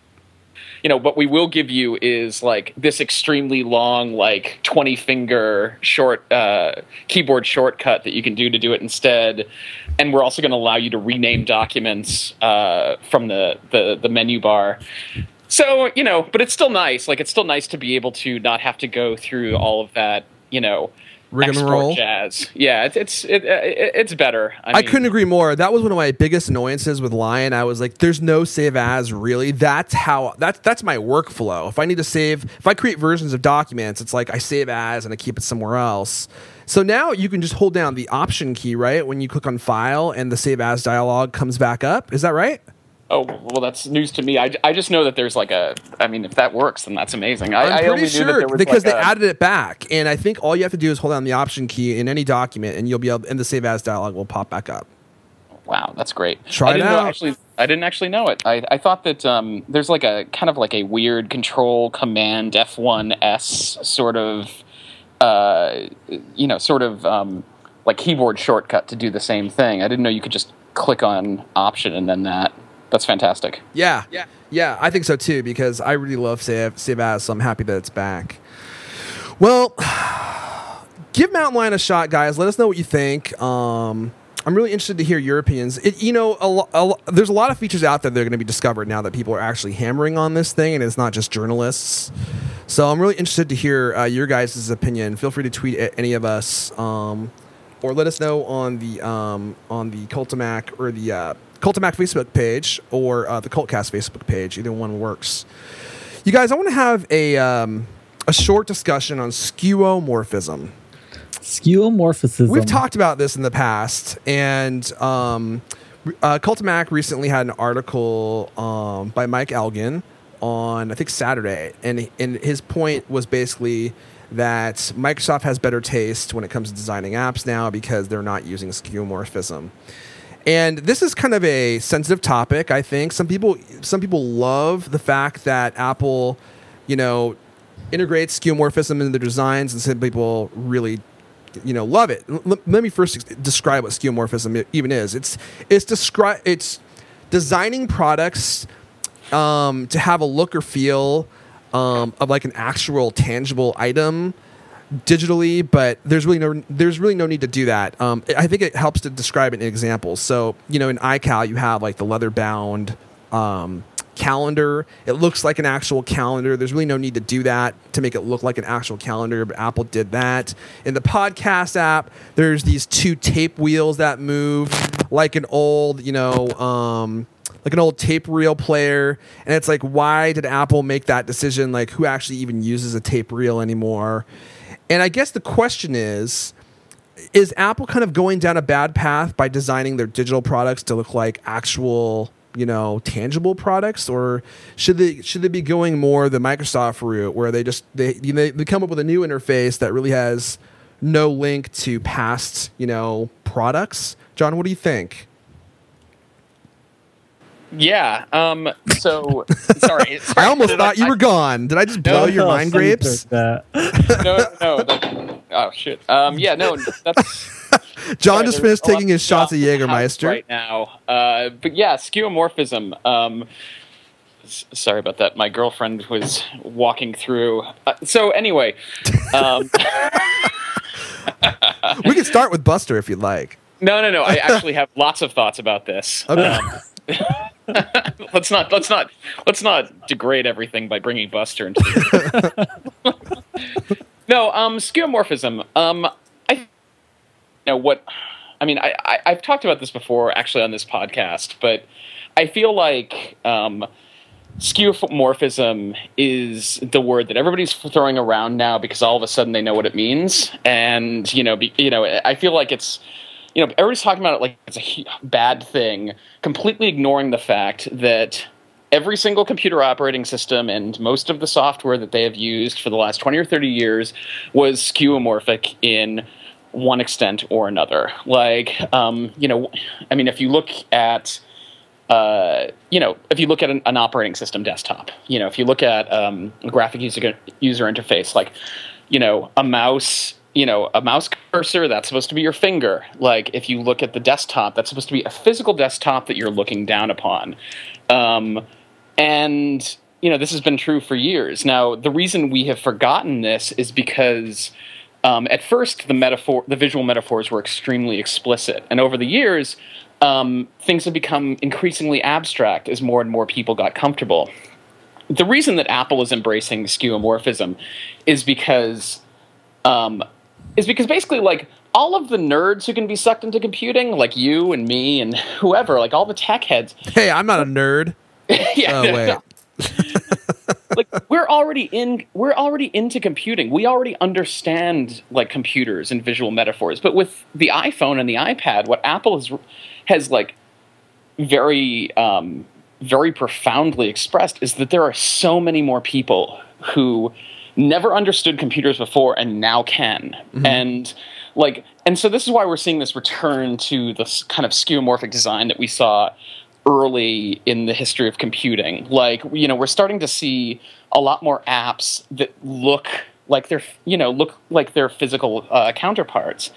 you know, what we will give you is, like, this extremely long, like, twenty-finger short uh, keyboard shortcut that you can do to do it instead. And we're also going to allow you to rename documents uh, from the, the, the menu bar. So, you know, but it's still nice. Like, it's still nice to be able to not have to go through all of that, you know, Rigmarole. export jazz. Yeah, it's it's it, it, it's better. I, I mean, couldn't agree more. That was one of my biggest annoyances with Lion. I was like, "There's no save as, really." That's how that's that's my workflow. If I need to save, if I create versions of documents, it's like I save as and I keep it somewhere else. So now you can just hold down the Option key, right, when you click on File, and the Save As dialog comes back up. Is that right? Oh, well, that's news to me. I, I just know that there's like a. I mean, if that works, then that's amazing. I, I'm I pretty only knew that sure there was because like they a, added it back, and I think all you have to do is hold down the Option key in any document, and you'll be able, and the Save As dialog will pop back up. Wow, that's great. Try I it didn't know, out. actually, I didn't actually know it. I, I thought that um, there's like a kind of like a weird Control Command F one S sort of, uh, you know, sort of um, like keyboard shortcut to do the same thing. I didn't know you could just click on option and then that. That's fantastic. Yeah, yeah, yeah. I think so too because I really love Save Save As, so I'm happy that it's back. Well, give Mountain Lion a shot, guys. Let us know what you think. Um, I'm really interested to hear your opinions. It, you know, a lo- a lo- there's a lot of features out there that are going to be discovered now that people are actually hammering on this thing, and it's not just journalists. So I'm really interested to hear uh, your guys' opinion. Feel free to tweet at any of us, um, or let us know on the um, on the Cultamac or the uh, Cultamac Facebook page or uh, the Cultcast Facebook page. Either one works. You guys, I want to have a um, a short discussion on skeuomorphism. Skeuomorphism. We've talked about this in the past, and um, uh, Cultamac recently had an article um, by Mike Elgin on, I think, Saturday, and and his point was basically that Microsoft has better taste when it comes to designing apps now because they're not using skeuomorphism. And this is kind of a sensitive topic, I think. Some people some people love the fact that Apple, you know, integrates skeuomorphism into their designs, and some people really, you know, love it. L- let me first describe what skeuomorphism even is. It's it's descri- it's designing products um, to have a look or feel um, of like an actual tangible item digitally, but there's really no there's really no need to do that. Um, I think it helps to describe it in examples. So, you know, in iCal you have like the leather bound um, calendar. It looks like an actual calendar. There's really no need to do that to make it look like an actual calendar, but Apple did that. In the podcast app, there's these two tape wheels that move like an old, you know, um, like an old tape reel player. And it's like, why did Apple make that decision? Like, who actually even uses a tape reel anymore? And I guess the question is, is Apple kind of going down a bad path by designing their digital products to look like actual, you know, tangible products, or should they should they be going more the Microsoft route where they just they you know, they come up with a new interface that really has no link to past, you know, products? John, what do you think? Yeah. Um, so sorry. sorry I almost thought I, you were gone. Did I just blow No, your Oh, mind so you grapes? took that. no, no. That, oh shit. Um, yeah. No. That's. John sorry, just there's finished a lot taking his shots of stuff in the house Jägermeister. right now. Uh, but yeah, skeuomorphism. Um, s- sorry about that. My girlfriend was walking through. Uh, so anyway, um, We can start with Buster if you'd like. no, no, no. I actually have lots of thoughts about this. Okay. Um, let's not let's not let's not degrade everything by bringing Buster into the no um skeuomorphism. um I you know what I mean I, I I've talked about this before actually on this podcast, but I feel like um skeuomorphism is the word that everybody's throwing around now because all of a sudden they know what it means, and you know be, you know I feel like it's You know, everybody's talking about it like it's a bad thing, completely ignoring the fact that every single computer operating system and most of the software that they have used for the last twenty or thirty years was skeuomorphic in one extent or another. Like, um, you know, I mean, if you look at, uh, you know, if you look at an, an operating system desktop, you know, if you look at um, a graphic user user interface, like, you know, a mouse. You know, a mouse cursor, that's supposed to be your finger. Like, if you look at the desktop, that's supposed to be a physical desktop that you're looking down upon. Um, and, you know, this has been true for years. Now, the reason we have forgotten this is because um, at first the metaphor, the visual metaphors were extremely explicit. And over the years, um, things have become increasingly abstract as more and more people got comfortable. The reason that Apple is embracing skeuomorphism is because... Um, is because basically, like, all of the nerds who can be sucked into computing, like you and me and whoever, like all the tech heads. Hey, I'm not a nerd. yeah, Oh, wait. like we're already in, we're already into computing. We already understand like computers and visual metaphors. But with the iPhone and the iPad, what Apple has has like very, um, very profoundly expressed is that there are so many more people who never understood computers before and now can. Mm-hmm. And like, and so this is why we're seeing this return to this kind of skeuomorphic design that we saw early in the history of computing. Like, you know, we're starting to see a lot more apps that look like they're, you know, look like their physical uh, counterparts.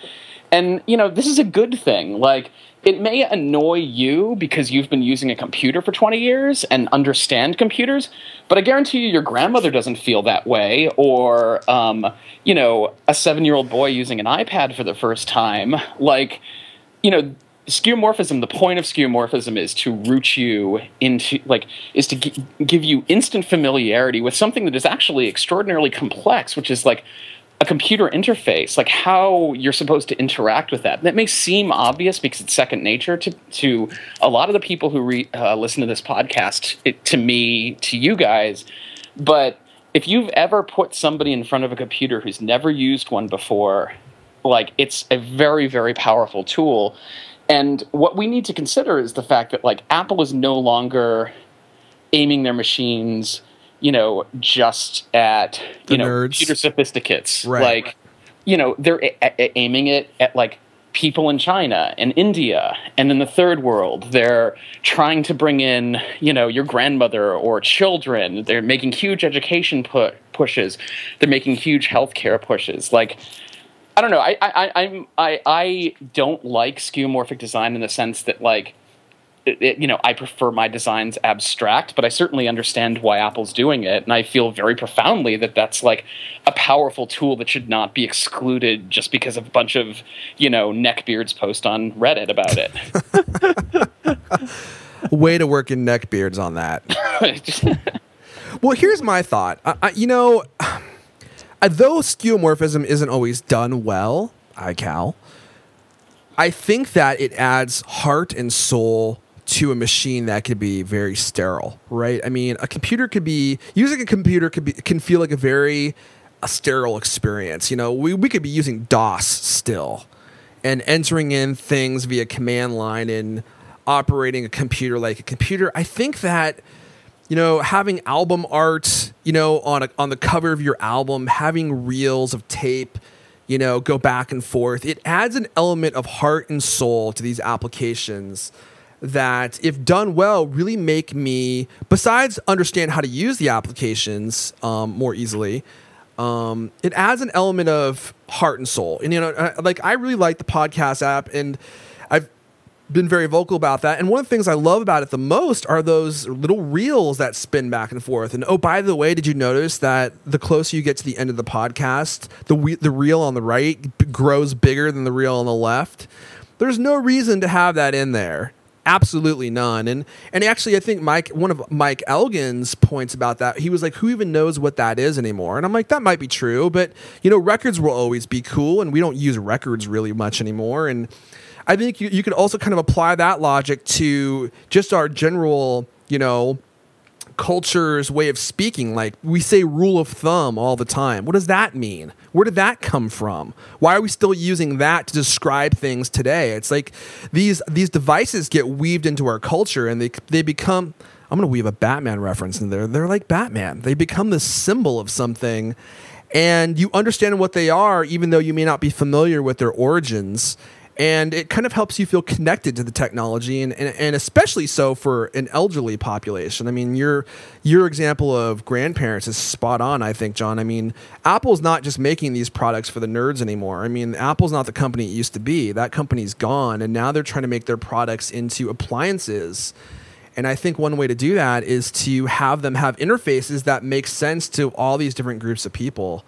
And, you know, this is a good thing. Like, it may annoy you because you've been using a computer for twenty years and understand computers, but I guarantee you your grandmother doesn't feel that way, or, um, you know, a seven-year-old boy using an iPad for the first time. Like, you know, skeuomorphism, the point of skeuomorphism is to root you into, like, is to g- give you instant familiarity with something that is actually extraordinarily complex, which is, like, a computer interface, like how you're supposed to interact with that. That may seem obvious because it's second nature to to a lot of the people who re, uh, listen to this podcast, it, to me, to you guys. But if you've ever put somebody in front of a computer who's never used one before, like, it's a very, very powerful tool. And what we need to consider is the fact that, like, Apple is no longer aiming their machines, you know, just at, you The know, nerds. computer sophisticates. Right. Like, you know, they're a- a- aiming it at, like, people in China and India and in the third world. They're trying to bring in, you know, your grandmother or children. They're making huge education pu- pushes. They're making huge healthcare pushes. Like, I don't know. I I I'm I I don't like skeuomorphic design in the sense that, like, It, it, you know, I prefer my designs abstract, but I certainly understand why Apple's doing it, and I feel very profoundly that that's, like, a powerful tool that should not be excluded just because of a bunch of, you know, neckbeards post on Reddit about it. Way to work in neckbeards on that. Well, here's my thought. I, I, you know, though skeuomorphism isn't always done well, I Cal, I think that it adds heart and soul to a machine that could be very sterile, right? I mean, a computer could be, using a computer could be, can feel like a very a sterile experience. You know, we, we could be using DOS still and entering in things via command line and operating a computer like a computer. I think that, you know, having album art, you know, on a, on the cover of your album, having reels of tape, you know, go back and forth, it adds an element of heart and soul to these applications that, if done well, really make me, besides understand how to use the applications um, more easily, um, it adds an element of heart and soul. And, you know, I, like, I really like the podcast app, and I've been very vocal about that. And one of the things I love about it the most are those little reels that spin back and forth. And, oh, by the way, did you notice that the closer you get to the end of the podcast, the we- the reel on the right b- grows bigger than the reel on the left? There's no reason to have that in there. Absolutely none. And and actually, I think Mike, one of Mike Elgin's points about that, he was like, who even knows what that is anymore? And I'm like, that might be true, but, you know, records will always be cool, and we don't use records really much anymore. And I think you, you could also kind of apply that logic to just our general, you know, culture's way of speaking. Like, we say rule of thumb all the time. What does that mean? Where did that come from? Why are we still using that to describe things today? It's like these these devices get weaved into our culture, and they they become, I'm going to weave a Batman reference in there. They're like Batman. They become the symbol of something, and you understand what they are even though you may not be familiar with their origins. And it kind of helps you feel connected to the technology, and, and, and especially so for an elderly population. I mean, your your example of grandparents is spot on, I think, John. I mean, Apple's not just making these products for the nerds anymore. I mean, Apple's not the company it used to be. That company's gone, and now they're trying to make their products into appliances. And I think one way to do that is to have them have interfaces that make sense to all these different groups of people.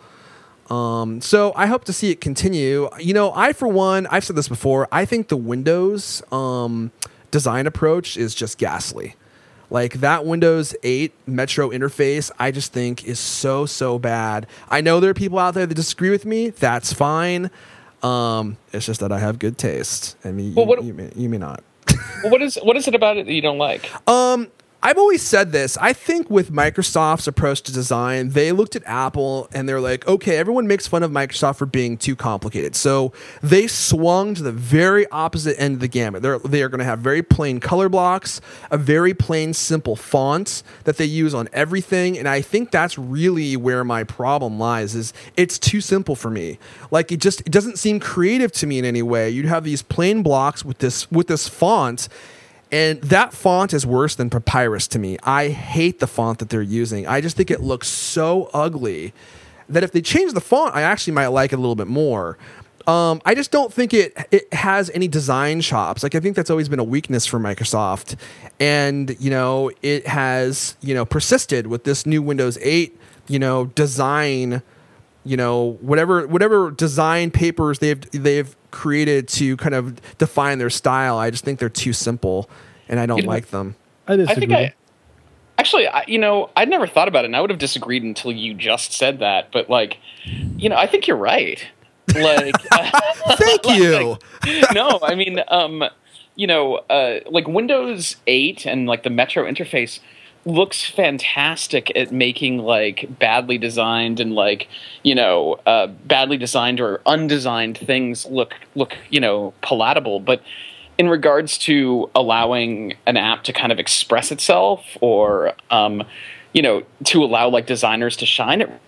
Um, so I hope to see it continue. You know, I, for one, I've said this before, I think the Windows um, design approach is just ghastly. Like, that Windows eight Metro interface, I just think is so, so bad. I know there are people out there that disagree with me. That's fine. Um, it's just that I have good taste. I mean, Well, you, what- you, may, you may not. Well, what is what is it about it that you don't like? Um, I've always said this. I think with Microsoft's approach to design, they looked at Apple and they're like, okay, everyone makes fun of Microsoft for being too complicated. So they swung to the very opposite end of the gamut. They're, they are going to have very plain color blocks, a very plain, simple font that they use on everything. And I think that's really where my problem lies, is it's too simple for me. Like, it just, it doesn't seem creative to me in any way. You'd have these plain blocks with this, with this font. And that font is worse than Papyrus to me. I hate the font that they're using. I just think it looks so ugly that if they change the font, I actually might like it a little bit more. Um, I just don't think it it has any design chops. Like I think that's always been a weakness for Microsoft, and you know it has you know persisted with this new Windows eight you know design, you know whatever whatever design papers they've they've created to kind of define their style. I just think they're too simple, and I don't You know, like them. I disagree. I think I actually, I, you know, I'd never thought about it, and I would have disagreed until you just said that. But like, you know, I think you're right. Like, Thank like, you. no, I mean, um, you know, uh, like Windows eight and like the Metro interface looks fantastic at making like badly designed and like you know uh, badly designed or undesigned things look look you know palatable, but in regards to allowing an app to kind of express itself or um, you know to allow like designers to shine it,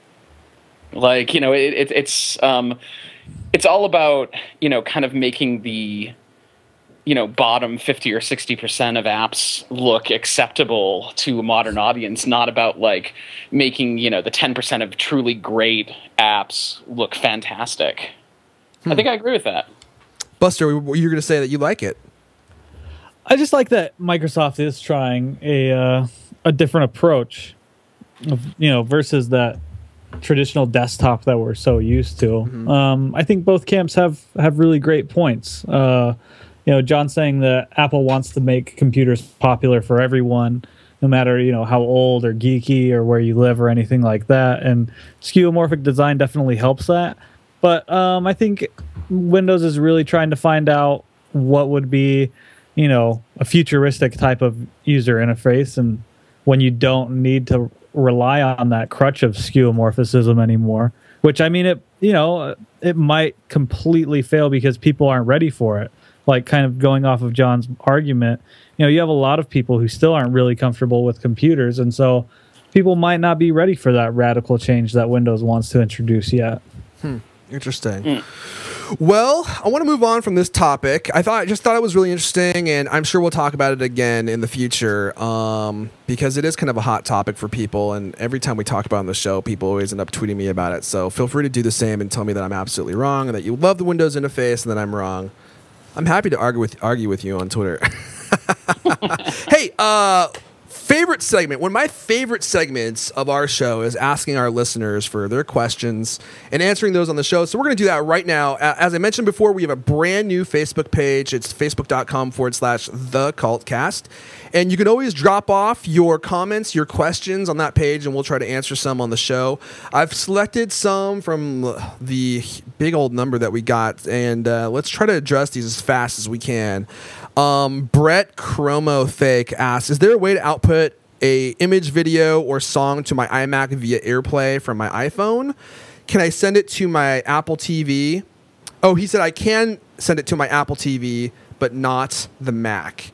like you know it, it, it's um, it's all about you know kind of making the you know bottom fifty or sixty percent of apps look acceptable to a modern audience, not about like making you know the ten percent of truly great apps look fantastic. Hmm. I think I agree with that. Buster, you're going to say that you like it. I just like that Microsoft is trying a uh, a different approach, of, you know, versus that traditional desktop that we're so used to. Mm-hmm. Um, I think both camps have have really great points. Uh, you know, John's saying that Apple wants to make computers popular for everyone, no matter you know how old or geeky or where you live or anything like that. And skeuomorphic design definitely helps that. But um, I think Windows is really trying to find out what would be, you know, a futuristic type of user interface, and when you don't need to rely on that crutch of skeuomorphism anymore. Which I mean, it you know, it might completely fail because people aren't ready for it. Like, kind of going off of John's argument, you know, you have a lot of people who still aren't really comfortable with computers, and so people might not be ready for that radical change that Windows wants to introduce yet. Hmm. Interesting. Mm. Well, I want to move on from this topic. I thought, just thought it was really interesting, and I'm sure we'll talk about it again in the future um, because it is kind of a hot topic for people. And every time we talk about it on the show, people always end up tweeting me about it. So feel free to do the same and tell me that I'm absolutely wrong and that you love the Windows interface and that I'm wrong. I'm happy to argue with argue with you on Twitter. Hey, uh. Favorite segment. One of my favorite segments of our show is asking our listeners for their questions and answering those on the show. So we're going to do that right now. As I mentioned before, we have a brand new Facebook page. It's facebook.com forward slash the cultcast. And you can always drop off your comments, your questions on that page, and we'll try to answer some on the show. I've selected some from the big old number that we got, and uh, let's try to address these as fast as we can. Um, Brett Chromo Fake asks, is there a way to output a image, video, or song to my iMac via AirPlay from my iPhone? Can I send it to my Apple T V? Oh, he said I can send it to my Apple T V, but not the Mac.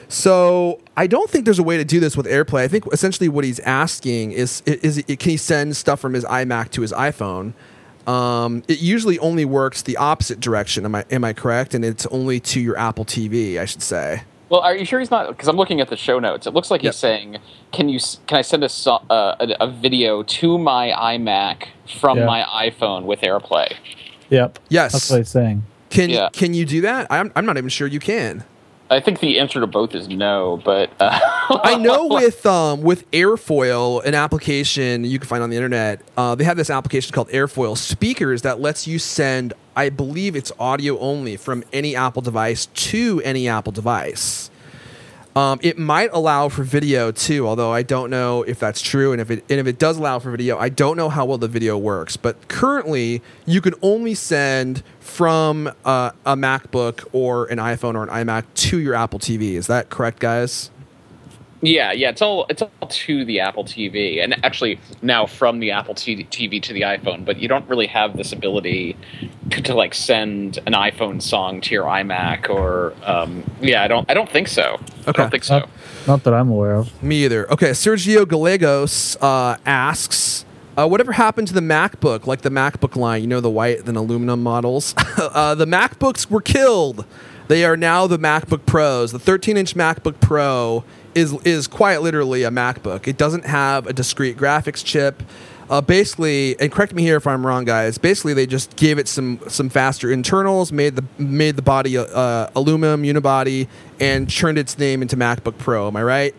So I don't think there's a way to do this with AirPlay. I think essentially what he's asking is, is, is can he send stuff from his iMac to his iPhone? Um, it usually only works the opposite direction. Am I am I correct? And it's only to your Apple T V, I should say. Well, are you sure he's not? Because I'm looking at the show notes. It looks like he's yep. saying, "Can you? Can I send a so, uh, a, a video to my iMac from yeah. my iPhone with AirPlay?" Yep. Yes. That's what he's saying. Can yeah. Can you do that? I'm I'm not even sure you can. I think the answer to both is no, but uh, I know with um, with Airfoil, an application you can find on the internet, uh, they have this application called Airfoil Speakers that lets you send, I believe it's audio only, from any Apple device to any Apple device. Um, it might allow for video too, although I don't know if that's true. And if it and if it does allow for video, I don't know how well the video works. But currently, you can only send from uh, a MacBook or an iPhone or an iMac to your Apple T V. Is that correct, guys? Yeah, yeah, it's all it's all to the Apple T V, and actually now from the Apple T V to the iPhone. But you don't really have this ability to, to like send an iPhone song to your iMac, or um, yeah, I don't, I don't think so. Okay. I don't think so. Not, not that I'm aware of. Me either. Okay, Sergio Gallegos uh, asks, uh, whatever happened to the MacBook, like the MacBook line? You know, the white and aluminum models. uh, the MacBooks were killed. They are now the MacBook Pros. The thirteen-inch MacBook Pro is is quite literally a MacBook. It doesn't have a discrete graphics chip. Uh, basically, and correct me here if I'm wrong, guys. Basically, they just gave it some some faster internals, made the made the body uh, aluminum unibody, and churned its name into MacBook Pro. Am I right?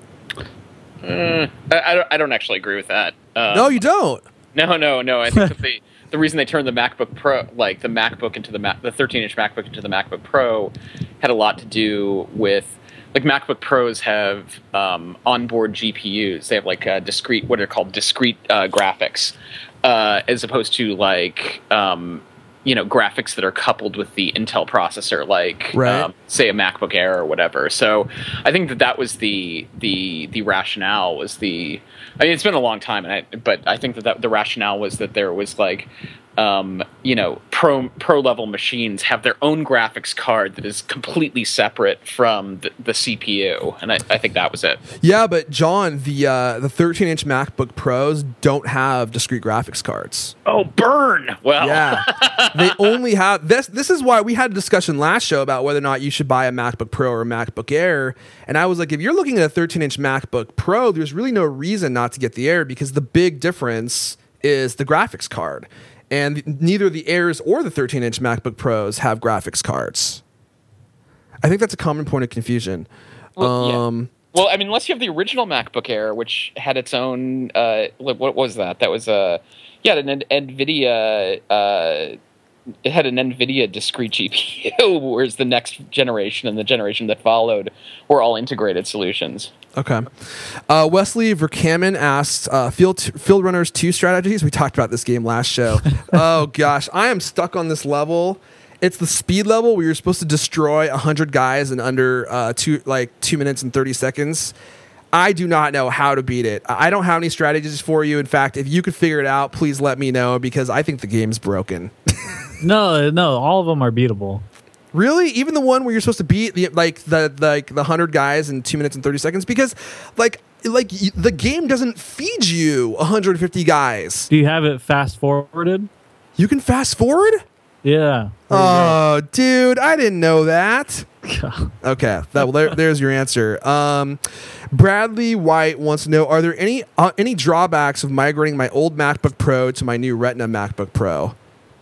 Mm, I, I don't. I don't actually agree with that. Um, No, you don't. No, no, no. I think that the the reason they turned the MacBook Pro, like the MacBook into the Mac, the thirteen inch MacBook into the MacBook Pro, had a lot to do with. Like MacBook Pros have um, onboard G P Us. They have like uh, discrete, what are called discrete uh, graphics, uh, as opposed to like um, you know graphics that are coupled with the Intel processor, like Right. um, say a MacBook Air or whatever. So I think that that was the the the rationale was the. I mean, it's been a long time, and I, but I think that, that the rationale was that there was like. Um, you know, pro pro level machines have their own graphics card that is completely separate from the, the C P U, and I, I think that was it. Yeah, but John, the uh, the thirteen inch MacBook Pros don't have discrete graphics cards. Oh, burn! Well, Yeah, they only have this. This is why we had a discussion last show about whether or not you should buy a MacBook Pro or a MacBook Air, and I was like, if you're looking at a thirteen inch MacBook Pro, there's really no reason not to get the Air because the big difference is the graphics card. And neither the Airs or the thirteen inch MacBook Pros have graphics cards. I think that's a common point of confusion. Well, yeah. um, well, I mean, unless you have the original MacBook Air, which had its own. Uh, like, what was that? That was a yeah, an NVIDIA. Uh, it had an NVIDIA discrete G P U, whereas the next generation and the generation that followed were all integrated solutions. Okay. Uh, Wesley Verkamen asked, uh, Field, Field Runners two strategies. We talked about this game last show. Oh, gosh. I am stuck on this level. It's the speed level where you're supposed to destroy one hundred guys in under uh, two, like two minutes and thirty seconds. I do not know how to beat it. I don't have any strategies for you. In fact, if you could figure it out, please let me know because I think the game's broken. No, no, all of them are beatable. Really? Even the one where you're supposed to beat the like the like the hundred guys in two minutes and thirty seconds? Because like like y- the game doesn't feed you one hundred fifty guys. Do you have it fast forwarded? You can fast forward? Yeah. Oh, dude, I didn't know that. Yeah. Okay, that well, there, there's your answer. Um, Bradley White wants to know: are there any uh, any drawbacks of migrating my old MacBook Pro to my new Retina MacBook Pro?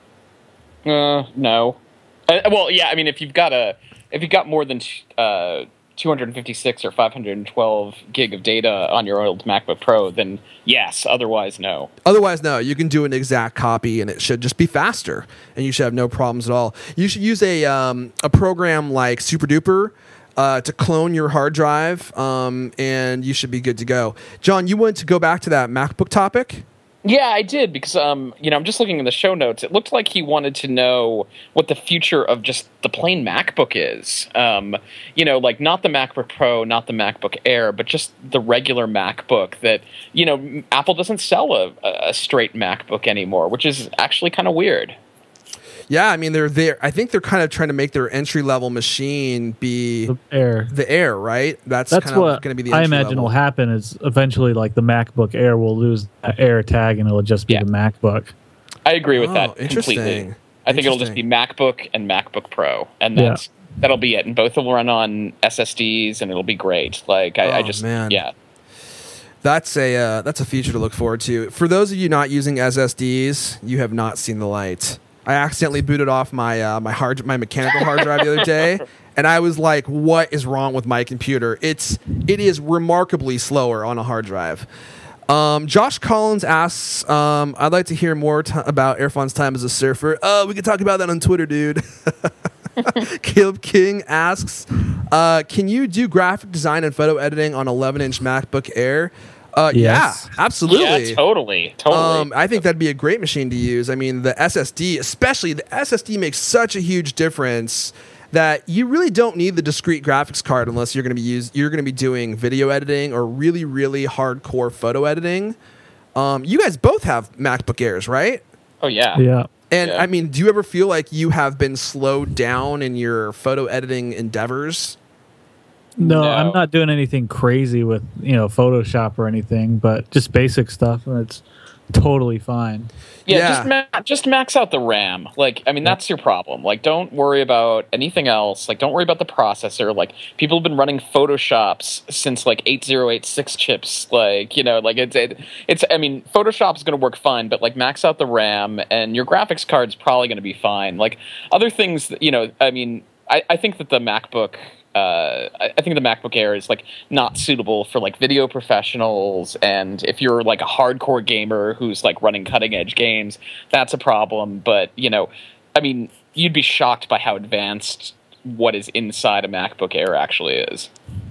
Uh, no. Uh, well, yeah. I mean, if you've got a, if you've got more than uh, two hundred fifty-six or five hundred twelve gig of data on your old MacBook Pro, then yes. Otherwise, no. Otherwise, no. You can do an exact copy, and it should just be faster, and you should have no problems at all. You should use a um, a program like SuperDuper uh, to clone your hard drive, um, and you should be good to go. John, you want to go back to that MacBook topic? Yeah, I did because um, you know, I'm just looking in the show notes. It looked like he wanted to know what the future of just the plain MacBook is. Um, you know, like not the MacBook Pro, not the MacBook Air, but just the regular MacBook that, you know, Apple doesn't sell a, a straight MacBook anymore, which is actually kind of weird. Yeah, I mean they're there. I think they're kind of trying to make their entry level machine be The Air. the Air, right? That's, That's kind of what going to be the I entry imagine level. will happen is eventually like the MacBook Air will lose the Air tag and it'll just be Yeah. the MacBook. I agree with Oh, that interesting. completely. I think it'll just be Interesting. MacBook and MacBook Pro, and Yeah. that's that'll be it. And both will run on S S Ds, and it'll be great. Like I, I Oh, just man. yeah. That's a uh, that's a feature to look forward to. For those of you not using S S Ds, you have not seen the light. I accidentally booted off my uh, my hard my mechanical hard drive the other day, and I was like, "What is wrong with my computer?" It's it is remarkably slower on a hard drive. Um, Josh Collins asks, um, "I'd like to hear more t- about Irfan's time as a surfer." Oh, we can talk about that on Twitter, dude. Caleb King asks, uh, "Can you do graphic design and photo editing on eleven inch MacBook Air?" Uh, Yes. Yeah, absolutely. Yeah, totally, totally. Um, I think that'd be a great machine to use. I mean, the S S D, especially the S S D, makes such a huge difference that you really don't need the discrete graphics card unless you're going to be use you're going to be doing video editing or really really hardcore photo editing. Um, you guys both have MacBook Airs, right? oh yeah. Yeah. And Yeah. I mean, do you ever feel like you have been slowed down in your photo editing endeavors? No, No. I'm not doing anything crazy with, you know, Photoshop or anything, but just basic stuff. And it's totally fine. Yeah, Yeah. just ma- just max out the RAM. Like, I mean, that's your problem. Like, don't worry about anything else. Like, don't worry about the processor. Like, people have been running Photoshops since like eight thousand eighty-six chips. Like, you know, like it's it, it's. I mean, Photoshop is going to work fine, but like max out the RAM, and your graphics card's probably going to be fine. Like other things, that, you know, I mean, I, I think that the MacBook. Uh, I think the MacBook Air is like not suitable for like video professionals, and if you're like a hardcore gamer who's like running cutting edge games, that's a problem. But you know, I mean, you'd be shocked by how advanced what is inside a MacBook Air actually is.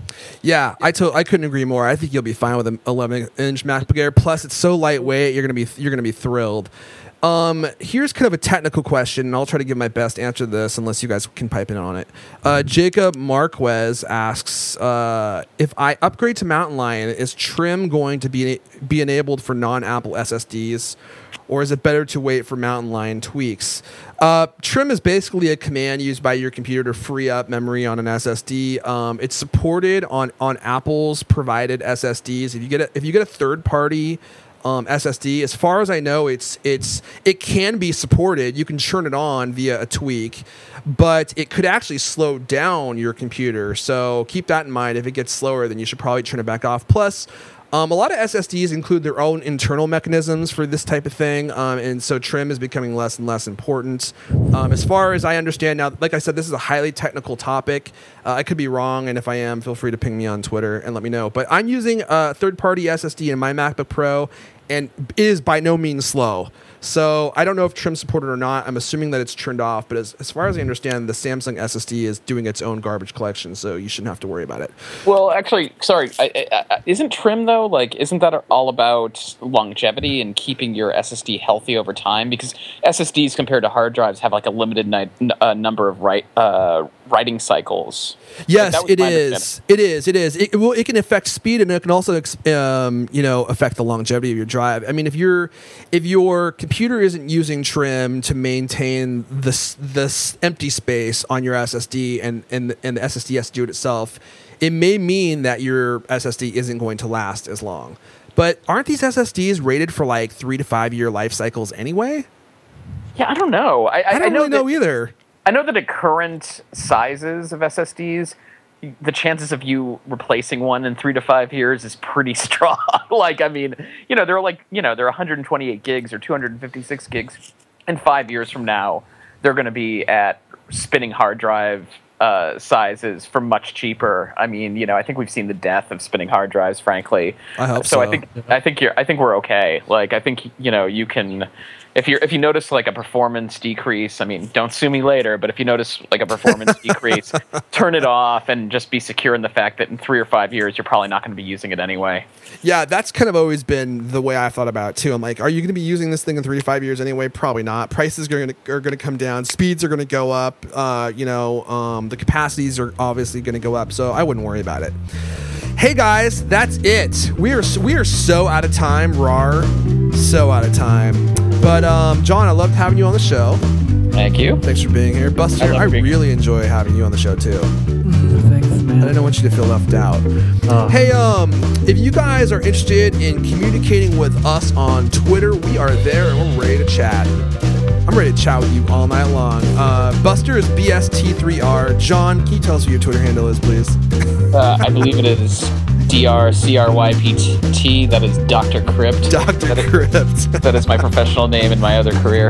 Yeah, I to- I couldn't agree more. I think you'll be fine with an eleven inch MacBook Air. Plus, it's so lightweight. You're gonna be you're gonna be thrilled. Um, here's kind of a technical question, and I'll try to give my best answer to this, unless you guys can pipe in on it. Uh, Jacob Marquez asks, uh, if I upgrade to Mountain Lion, is Trim going to be be enabled for non-Apple S S Ds, or is it better to wait for Mountain Lion tweaks? Uh, Trim is basically a command used by your computer to free up memory on an S S D. Um, it's supported on on Apple's provided S S Ds. If you get a, if you get a third party Um, S S D, as far as I know, it's it's it can be supported. You can turn it on via a tweak, but it could actually slow down your computer. So keep that in mind. If it gets slower, then you should probably turn it back off. Plus, um, a lot of S S Ds include their own internal mechanisms for this type of thing, um, and so trim is becoming less and less important. Um, as far as I understand now, like I said, this is a highly technical topic. Uh, I could be wrong, and if I am, feel free to ping me on Twitter and let me know. But I'm using a third-party S S D in my MacBook Pro, and it is by no means slow. So I don't know if trim supported or not. I'm assuming that it's turned off, but as, as far as I understand, the Samsung S S D is doing its own garbage collection, so you shouldn't have to worry about it. Well, actually, sorry, I, I, I, isn't trim though? Like, isn't that all about longevity and keeping your S S D healthy over time? Because S S Ds compared to hard drives have like a limited ni- uh, number of write uh, writing cycles. Yes, like, it is. It is. It is. It, well, it can affect speed, and it can also, um, you know, affect the longevity of your drive. I mean, if you're, if your computer isn't using trim to maintain this this empty space on your S S D, and and and the S S D has to do it itself, it may mean that your S S D isn't going to last as long. But aren't these S S Ds rated for like three to five year life cycles anyway? Yeah, I don't know. I, I, I don't I know really know that, either. I know that at current sizes of S S Ds, the chances of you replacing one in three to five years is pretty strong. Like, I mean, you know, they're like, you know, they're one hundred twenty-eight gigs or two hundred fifty-six gigs. And five years from now, they're going to be at spinning hard drive uh, sizes for much cheaper. I mean, you know, I think we've seen the death of spinning hard drives, frankly. I hope so. so. I think, I think you're, I think we're okay. Like, I think, you know, you can. If you if you notice like a performance decrease, I mean, don't sue me later, but if you notice like a performance decrease, turn it off and just be secure in the fact that in three or five years you're probably not going to be using it anyway. Yeah, that's kind of always been the way I've thought about it too. I'm like, are you going to be using this thing in three to five years anyway? Probably not. Prices are going to are going to come down. Speeds are going to go up. Uh, you know, um, the capacities are obviously going to go up. So I wouldn't worry about it. Hey guys, that's it. We are we are so out of time, rar, so out of time. But um, John, I loved having you on the show. Thank you. Thanks for being here, Buster. I, I really enjoy having you on the show too. Thanks, man. I don't want you to feel left out. Oh. Hey, um, if you guys are interested in communicating with us on Twitter, we are there and we're ready to chat. I'm ready to chat with you all night long. Uh, Buster is B S T three R. John, can you tell us what your Twitter handle is, please? Uh, I believe it is D R C R Y P T. That is Doctor Crypt. Doctor Crypt. That is my professional name in my other career.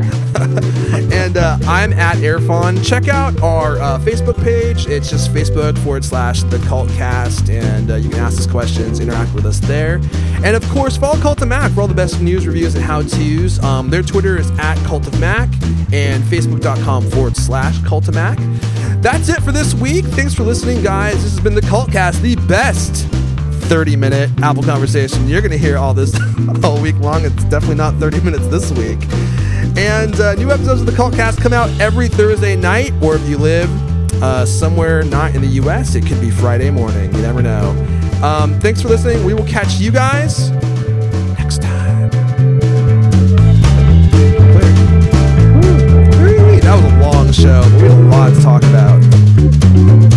And uh, I'm at Airfon. Check out our uh, Facebook page. It's just Facebook forward slash the Cultcast, and uh, you can ask us questions, interact with us there. And of course, follow Cult of Mac for all the best news, reviews, and how-tos. Um, their Twitter is at Cult of Mac and Facebook.com forward slash Cult of Mac. That's it for this week. Thanks for listening, guys. This has been the Cultcast, the best thirty minute Apple conversation. You're going to hear all this all week long. It's definitely not thirty minutes this week. And uh, new episodes of the Cultcast come out every Thursday night, or if you live uh, somewhere not in the U S, it could be Friday morning. You never know. Um, thanks for listening. We will catch you guys next time. That was a long show, but we had a lot to talk about.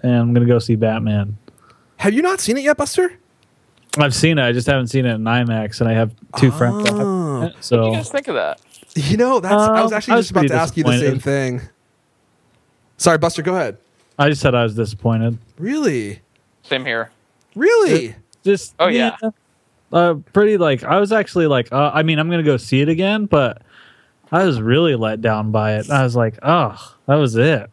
and I'm gonna go see Batman. Have you not seen it yet, Buster? I've seen it. I just haven't seen it in IMAX, and I have two Oh. friends that have seen it. So What do you guys think of that? You know, that's I was Um, actually I was just about to pretty ask you the same thing. Sorry, Buster, go ahead. I just said I was disappointed. Really? Same here. Really? Just Oh, yeah. uh, pretty like I was actually like uh, I mean I'm gonna go see it again, but I was really let down by it. I was like, oh, that was it.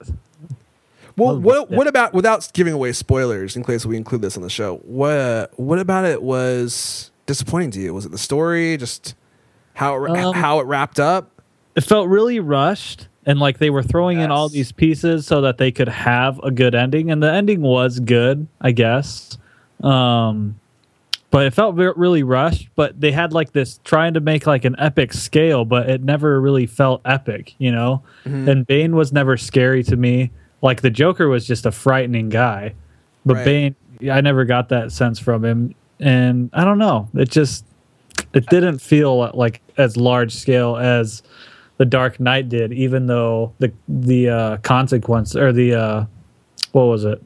Well, Oh, what yeah. what about, without giving away spoilers in case we include this on the show, what what about it was disappointing to you? Was it the story, just how it, Um, how it wrapped up? It felt really rushed, and like they were throwing in all Yes. these pieces so that they could have a good ending, and the ending was good, I guess. Um, but it felt ve- really rushed. But they had like this trying to make like an epic scale, but it never really felt epic, you know. And Bane was never scary to me. Like the Joker was just a frightening guy, but Right. Bane, I never got that sense from him, and I don't know. It just it didn't feel like as large scale as the Dark Knight did, even though the the uh, consequence or the uh, what was it?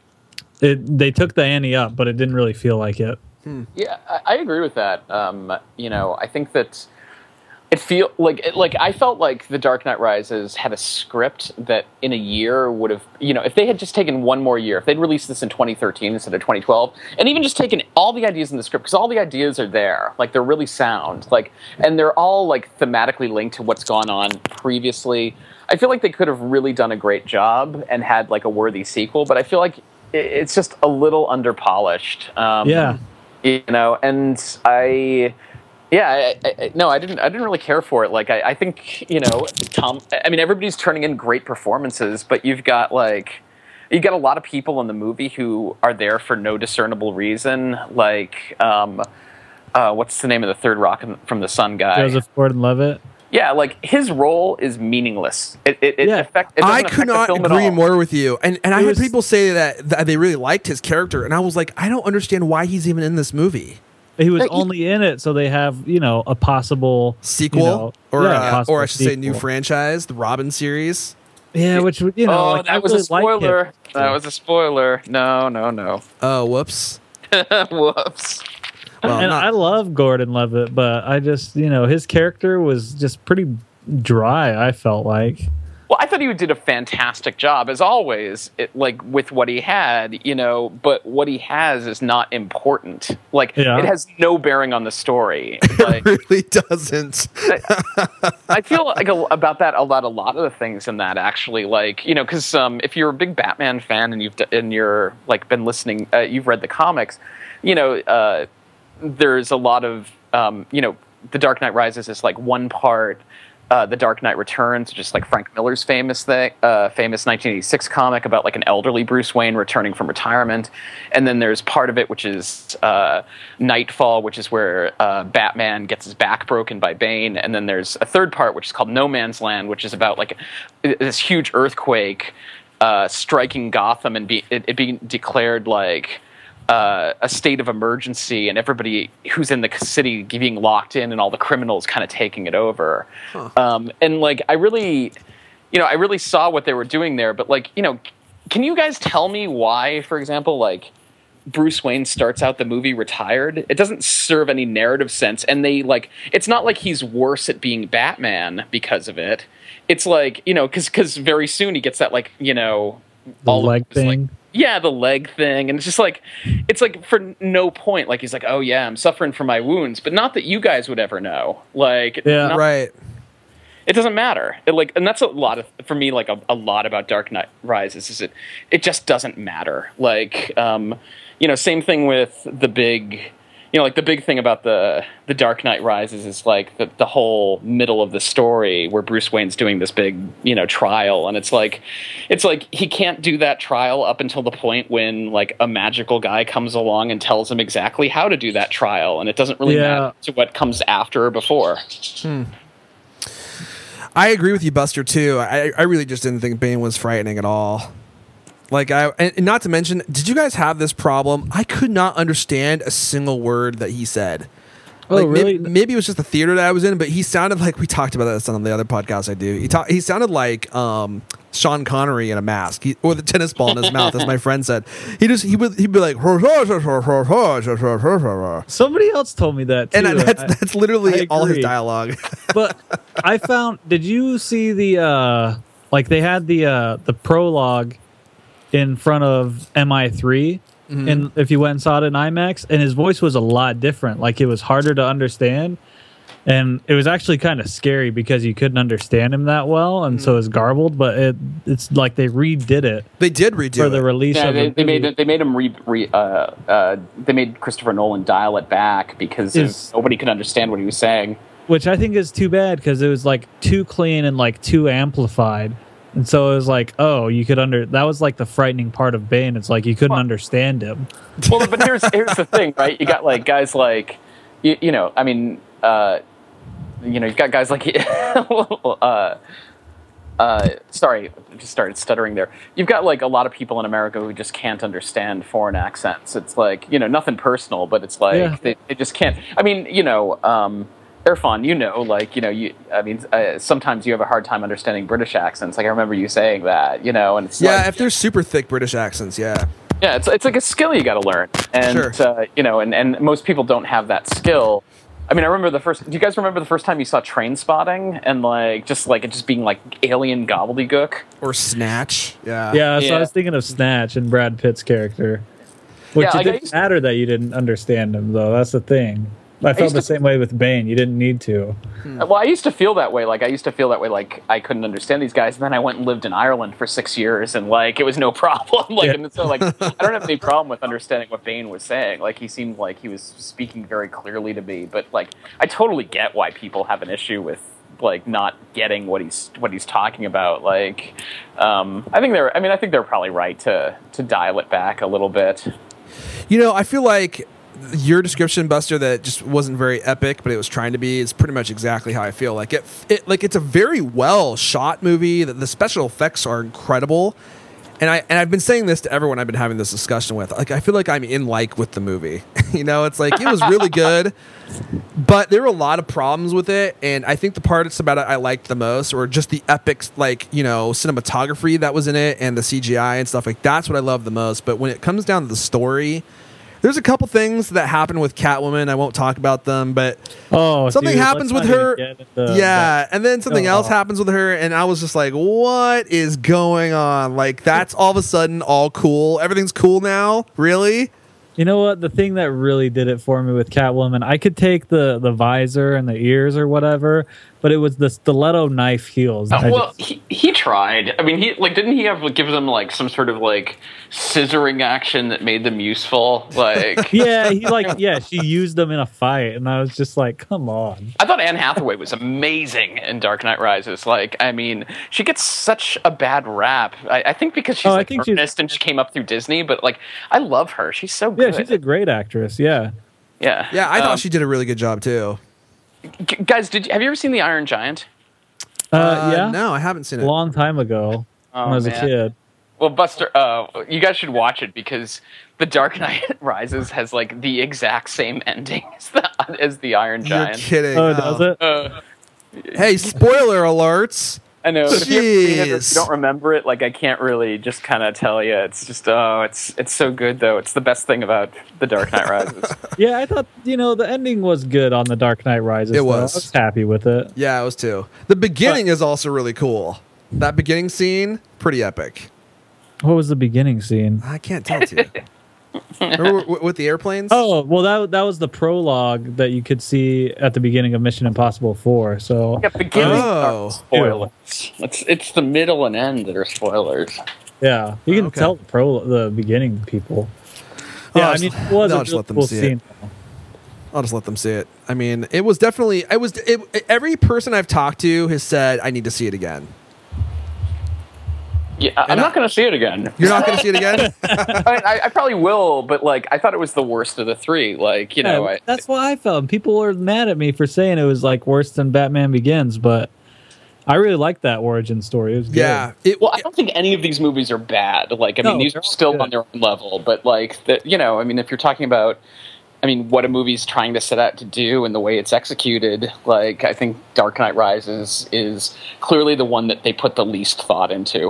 It they took the ante up, but it didn't really feel like it. Yeah, I, I agree with that. Um, you know, I think that it feel like it, like I felt like The Dark Knight Rises had a script that in a year would have, you know, if they had just taken one more year, if they'd released this in twenty thirteen instead of twenty twelve, and even just taken all the ideas in the script, because all the ideas are there, like they're really sound, like, and they're all like thematically linked to what's gone on previously. I feel like they could have really done a great job and had like a worthy sequel, but I feel like it, it's just a little underpolished. Um, Yeah. you know, and I, yeah, I, I, no, I didn't, I didn't really care for it. Like, I, I think, you know, Tom, I mean, everybody's turning in great performances, but you've got like, you got a lot of people in the movie who are there for no discernible reason. Like, um, uh, what's the name of the third Rock in- from the Sun guy? Joseph Gordon-Levitt. Yeah, like his role is meaningless. It, it, it Yeah. affect, it doesn't I affect could the not film at agree all. more with you. And and I It had was- people say that, that they really liked his character, and I was like, I don't understand why he's even in this movie. He was But he- only in it so they have, you know, a possible Sequel, you know, or yeah, uh, possible or I should say, new sequel. franchise, the Robin series. Yeah, which would you know, Oh, like, I that was really a spoiler. like it. That was a spoiler. No, no, no. Oh, whoops. Whoops. Well, and not- I love Gordon Levitt, but I just, you know, his character was just pretty dry, I felt like. Well, I thought he did a fantastic job, as always, it, like, with what he had, you know, but what he has is not important. Like, Yeah. it has no bearing on the story. Like, it really doesn't. I feel like a, about that about a lot of the things in that, actually. Like, you know, because um, if you're a big Batman fan and you've d- and you're, like, been listening, uh, you've read the comics, you know, uh, there's a lot of, um, you know, The Dark Knight Rises is, like, one part Uh, The Dark Knight Returns, just like Frank Miller's famous thing, uh, famous nineteen eighty-six comic about like an elderly Bruce Wayne returning from retirement, and then there's part of it which is uh, Nightfall, which is where uh, Batman gets his back broken by Bane, and then there's a third part which is called No Man's Land, which is about like this huge earthquake uh, striking Gotham and be, it, it being declared like. Uh, a state of emergency, and everybody who's in the city being locked in, and all the criminals kind of taking it over. Huh. Um, and like, I really, you know, I really saw what they were doing there. But like, you know, can you guys tell me why, for example, like Bruce Wayne starts out the movie retired? It doesn't serve any narrative sense, and they like, it's not like he's worse at being Batman because of it. It's like, you know, because because very soon he gets that like, you know, The all of leg this, like, thing. yeah, the leg thing, and it's just like, it's like for no point. Like he's like, oh yeah, I'm suffering from my wounds, but not that you guys would ever know. Like, Yeah. not- Right. it doesn't matter. It like, and that's a lot of for me. Like a, a lot about Dark Knight Rises is it, it just doesn't matter. Like, um, you know, same thing with the big. You know, like the big thing about the the Dark Knight Rises is like the, the whole middle of the story where Bruce Wayne's doing this big, you know, trial, and it's like, it's like he can't do that trial up until the point when like a magical guy comes along and tells him exactly how to do that trial, and it doesn't really Yeah. matter to what comes after or before. I agree with you, Buster, too. I, I really just didn't think Bane was frightening at all. Like, I, and not to mention, did you guys have this problem? I could not understand a single word that he said. Oh, Like, really? Maybe, maybe it was just the theater that I was in, but he sounded like, we talked about this on the other podcast I do. He talked. He sounded like um, Sean Connery in a mask he, with a tennis ball in his mouth, as my friend said. He just he would he'd be like, somebody else told me that too. and that's I, that's literally I all his agree. dialogue. But I found, did you see the uh like they had the uh the prologue in front of M I three, Mm-hmm. and if you went and saw it in IMAX, and his voice was a lot different. Like it was harder to understand, and it was actually kind of scary because you couldn't understand him that well, and Mm-hmm. so it was garbled. But it it's like they redid it They did redo for it. the release Yeah, of they, the they movie. made they made him re, re uh, uh, they made Christopher Nolan dial it back because Is- nobody could understand what he was saying. Which I think is too bad because it was like too clean and like too amplified. And so it was like, oh, you could under that was like the frightening part of Bane. It's like you couldn't understand him. Well, but here's here's the thing, right? You got like guys like, you, you know, I mean, uh, you know, you've got guys like, uh, uh, sorry, I just started stuttering there. You've got like a lot of people in America who just can't understand foreign accents. It's like, you know, nothing personal, but it's like Yeah. they, they just can't. I mean, you know, um, Irfan, you know, like, you know, you. I mean, uh, sometimes you have a hard time understanding British accents. Like I remember you saying that, you know, and it's Yeah, like, if they're super thick British accents, yeah. yeah, it's it's like a skill you got to learn, and Sure. uh, you know, and, and most people don't have that skill. I mean, I remember the first. Do you guys remember the first time you saw Train Spotting and like just like it just being like alien gobbledygook? Or Snatch. Yeah. Yeah, so Yeah. I was thinking of Snatch and Brad Pitt's character. Which Yeah, it like, I didn't used- matter that you didn't understand him, though. That's the thing. I felt used the to- same way with Bane. You didn't need to. Well, I used to feel that way. Like I used to feel that way. Like I couldn't understand these guys, and then I went and lived in Ireland for six years, and like it was no problem. Like Yeah. and so like I don't have any problem with understanding what Bane was saying. Like he seemed like he was speaking very clearly to me. But like I totally get why people have an issue with like not getting what he's what he's talking about. Like um, I think they're. I mean, I think they're probably right to to dial it back a little bit. You know, I feel like your description, Buster, that just wasn't very epic, but it was trying to be, is pretty much exactly how I feel. Like it, it like it's a very well shot movie. The, the special effects are incredible, and I and I've been saying this to everyone I've been having this discussion with. Like I feel like I'm in like with the movie. You know, it's like it was really good, but there were a lot of problems with it, and I think the parts about it I liked the most were just the epic, like, you know, cinematography that was in it and the C G I and stuff. Like that's what I love the most. But when it comes down to the story, there's a couple things that happen with Catwoman. I won't talk about them, but Oh, something dude, happens let's with not her. even get into Yeah, that. and then something Oh. else happens with her, and I was just like, "What is going on?" Like that's all of a sudden all cool. Everything's cool now. Really? You know what? The thing that really did it for me with Catwoman, I could take the, the visor and the ears or whatever, but it was the stiletto knife heels. I well, just- he he tried. I mean, he like didn't he have like, give them like some sort of like scissoring action that made them useful? Like yeah, he like yeah, she used them in a fight, and I was just like, come on. I thought Anne Hathaway was amazing in Dark Knight Rises. Like, I mean, she gets such a bad rap. I, I think because she's Oh, I like think she's- earnest and she came up through Disney, but like, I love her. She's so Yeah, good. she's a great actress. Yeah. yeah, Yeah, I thought Um, she did a really good job too. g- guys, did you, have you ever seen The Iron Giant? Uh, yeah. No, I haven't seen A it. long time ago Oh, when I was a man. kid. Well, Buster, uh, you guys should watch it because The Dark Knight Rises has like the exact same ending as the, as the Iron You're Giant. kidding. Oh, Oh. does it? Uh, Hey, spoiler alerts. I know. If you, if you Jeez. don't remember it, like I can't really just kind of tell you. It's just oh, it's it's so good though. It's the best thing about The Dark Knight Rises. Yeah, I thought, you know, the ending was good on The Dark Knight Rises. It though. was. I was happy with it. Yeah, it was too. The beginning is also really cool. That beginning scene, pretty epic. What was the beginning scene? I can't tell it to you. Remember w- with the airplanes? Oh, well, that that was the prologue that you could see at the beginning of Mission Impossible four. So, Yeah, beginning Oh. are spoilers. It's it's the middle and end that are spoilers. yeah, you can Okay. tell the pro the beginning people. Oh, Yeah, I I'll mean, just- it was I'll a just really let them cool see it. scene. I'll just let them see it. I mean, it was definitely. I was. It, every person I've talked to has said I need to see it again. Yeah, I- I'm And not I- going to see it again. You're not going to see it again? I, I, I probably will, but like I thought it was the worst of the three. Like you Yeah, know, I, that's what I felt. People were mad at me for saying it was like worse than Batman Begins, but I really liked that origin story. It was good. Yeah. It, well, I don't think any of these movies are bad. Like I mean, No, these they're are all still good. on their own level. But like the, you know, I mean, if you're talking about I mean, what a movie's trying to set out to do and the way it's executed, like, I think Dark Knight Rises is clearly the one that they put the least thought into.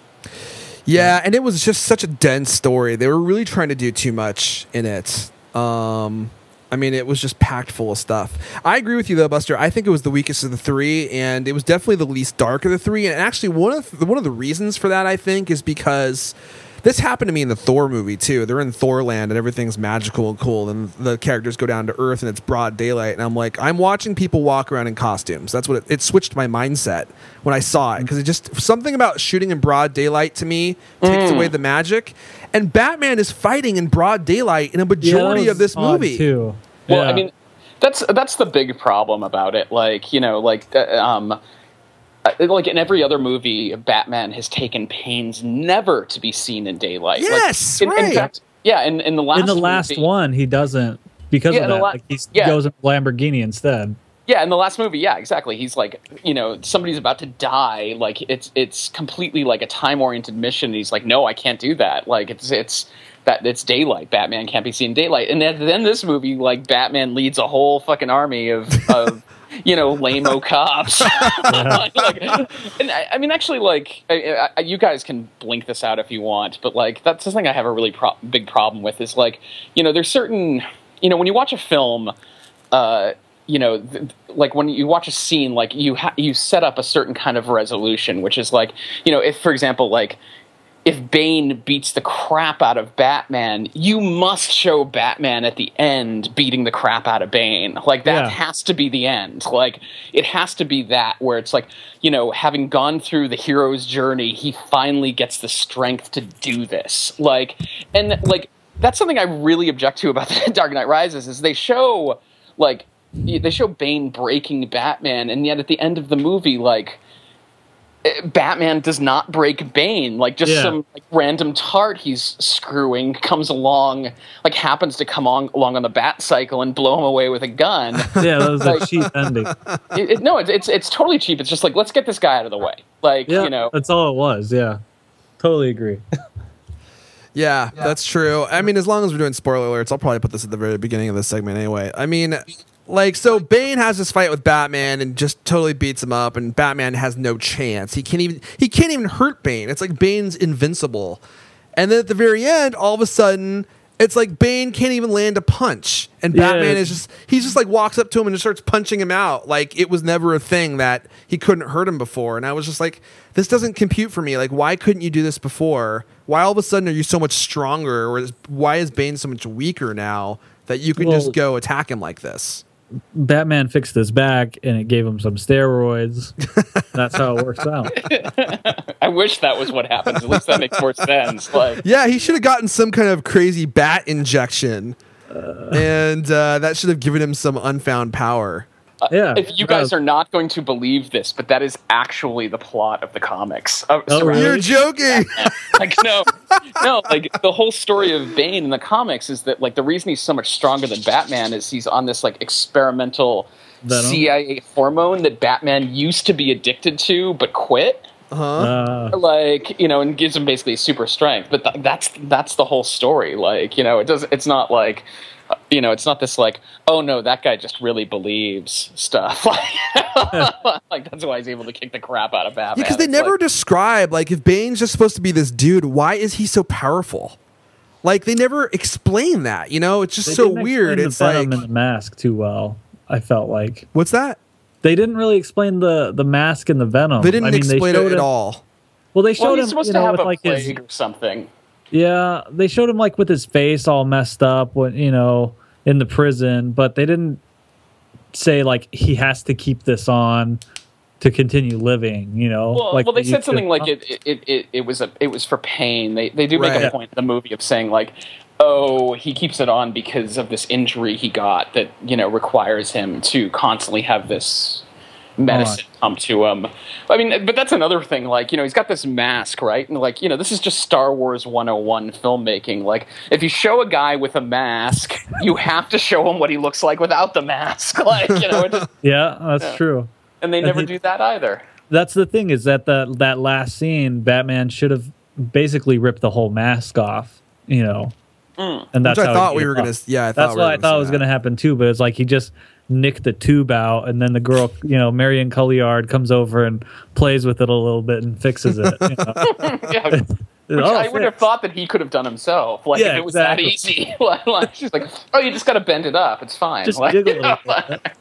Yeah, and it was just such a dense story. They were really trying to do too much in it. Um, I mean, it was just packed full of stuff. I agree with you, though, Buster. I think it was the weakest of the three, and it was definitely the least dark of the three. And actually, one of the, one of the reasons for that, I think, is because this happened to me in the Thor movie, too. They're in Thorland, and everything's magical and cool, and the characters go down to Earth, and it's broad daylight. And I'm like, I'm watching people walk around in costumes. That's what it, it switched my mindset when I saw it, because it just something about shooting in broad daylight to me takes Mm. away the magic. And Batman is fighting in broad daylight in a majority yeah, of this odd movie. too. Well, Yeah. I mean, that's that's the big problem about it. Like, you know, like, uh, um, uh, like in every other movie, Batman has taken pains never to be seen in daylight. Yes, like, in, right. in fact, yeah. In, in the last in the last movie, one, he doesn't because Yeah, of in the that. la- like he yeah. goes in Lamborghini instead. yeah, in the last movie, yeah, exactly. He's like, you know, somebody's about to die. Like, it's it's completely like a time oriented mission. And he's like, no, I can't do that. Like, it's it's. That it's daylight. Batman can't be seen in daylight. And then, then this movie, like, Batman leads a whole fucking army of, of you know, lame-o cops. like, and I, I mean, actually, like, I, I, you guys can blink this out if you want, but, like, that's the thing I have a really pro- big problem with is, like, you know, there's certain, you know, when you watch a film, uh, you know, th- like when you watch a scene, like, you ha- you set up a certain kind of resolution, which is, like, you know, if, for example, like, if Bane beats the crap out of Batman, you must show Batman at the end beating the crap out of Bane. Like, that Yeah. has to be the end. Like, it has to be that, where it's like, you know, having gone through the hero's journey, he finally gets the strength to do this. Like, and, like, that's something I really object to about the Dark Knight Rises, is they show, like, they show Bane breaking Batman, and yet at the end of the movie, like, Batman does not break Bane. Like, just Yeah. some like, random tart he's screwing comes along, like happens to come on, along on the bat cycle and blow him away with a gun. Yeah, that was Like- a cheap ending. it, it, no, it's, it's it's totally cheap. It's just like, let's get this guy out of the way. Like, Yeah, you know, that's all it was. Yeah, totally agree. Yeah, that's true. I mean, as long as we're doing spoiler alerts, I'll probably put this at the very beginning of this segment anyway. I mean, like, so Bane has this fight with Batman and just totally beats him up, and Batman has no chance. He can't even he can't even hurt Bane. It's like Bane's invincible. And then at the very end, all of a sudden, it's like Bane can't even land a punch, and Yeah. Batman is just he's just like walks up to him and just starts punching him out like it was never a thing that he couldn't hurt him before. And I was just like, this doesn't compute for me. Like, why couldn't you do this before? Why all of a sudden are you so much stronger, or is, why is Bane so much weaker now that you can Well- just go attack him like this? Batman fixed his back, and it gave him some steroids. That's how it works out. I wish that was what happens. At least that makes more sense. Like, Yeah, he should have gotten some kind of crazy bat injection, and uh, that should have given him some unfound power. Yeah. if you guys are not going to believe this, but that is actually the plot of the comics. Uh, Oh, surrounding- You're joking. like no no like the whole story of Bane in the comics is that, like, the reason he's so much stronger than Batman is he's on this, like, experimental Venom? C I A hormone that Batman used to be addicted to but quit, Uh, like, you know, and gives him basically super strength. But th- that's that's the whole story. Like, you know, it does it's not like, uh, you know, it's not this like, oh no, that guy just really believes stuff. Like, that's why he's able to kick the crap out of Batman. Because they It's never like- describe, like, if Bane's just supposed to be this dude, why is he so powerful? Like, they never explain that, you know? It's just they so didn't weird. explain It's the Venom like, and the mask too well. I felt like what's that? they didn't really explain the the mask and the Venom. They didn't I mean, explain they it showed at him- all. Well, they showed well, he's him, supposed you to know, have with a like his plague or something. yeah. They showed him like with his face all messed up, when you know, in the prison. But they didn't say like he has to keep this on to continue living. You know, Well, like well, they the said something YouTube- like it, it, it, it was a, it was for pain. They, they do make Right. a point in the movie of saying like, oh, he keeps it on because of this injury he got that, you know, requires him to constantly have this medicine come to him. I mean, but that's another thing. Like, you know, he's got this mask, right? And like, you know, this is just Star Wars one oh one filmmaking. Like, if you show a guy with a mask, you have to show him what he looks like without the mask. Like, you know, it just, Yeah, that's Yeah. true. and they never he- do that either. That's the thing, is that the, that last scene, Batman should have basically ripped the whole mask off, you know, Mm. and that's Which I how thought he we gave were up. gonna. Yeah, I thought That's we were what I gonna thought see was that. going to happen too. But it's like he just nicked the tube out, and then the girl, you know, Marion Cotillard comes over and plays with it a little bit and fixes it. You know? Yeah. Which Oh, I would have fixed. thought that he could have done himself. Like, Yeah, if it was exactly. that easy. Like, she's like, oh, you just got to bend it up. It's fine. Just like, jiggle you it know, a little bit.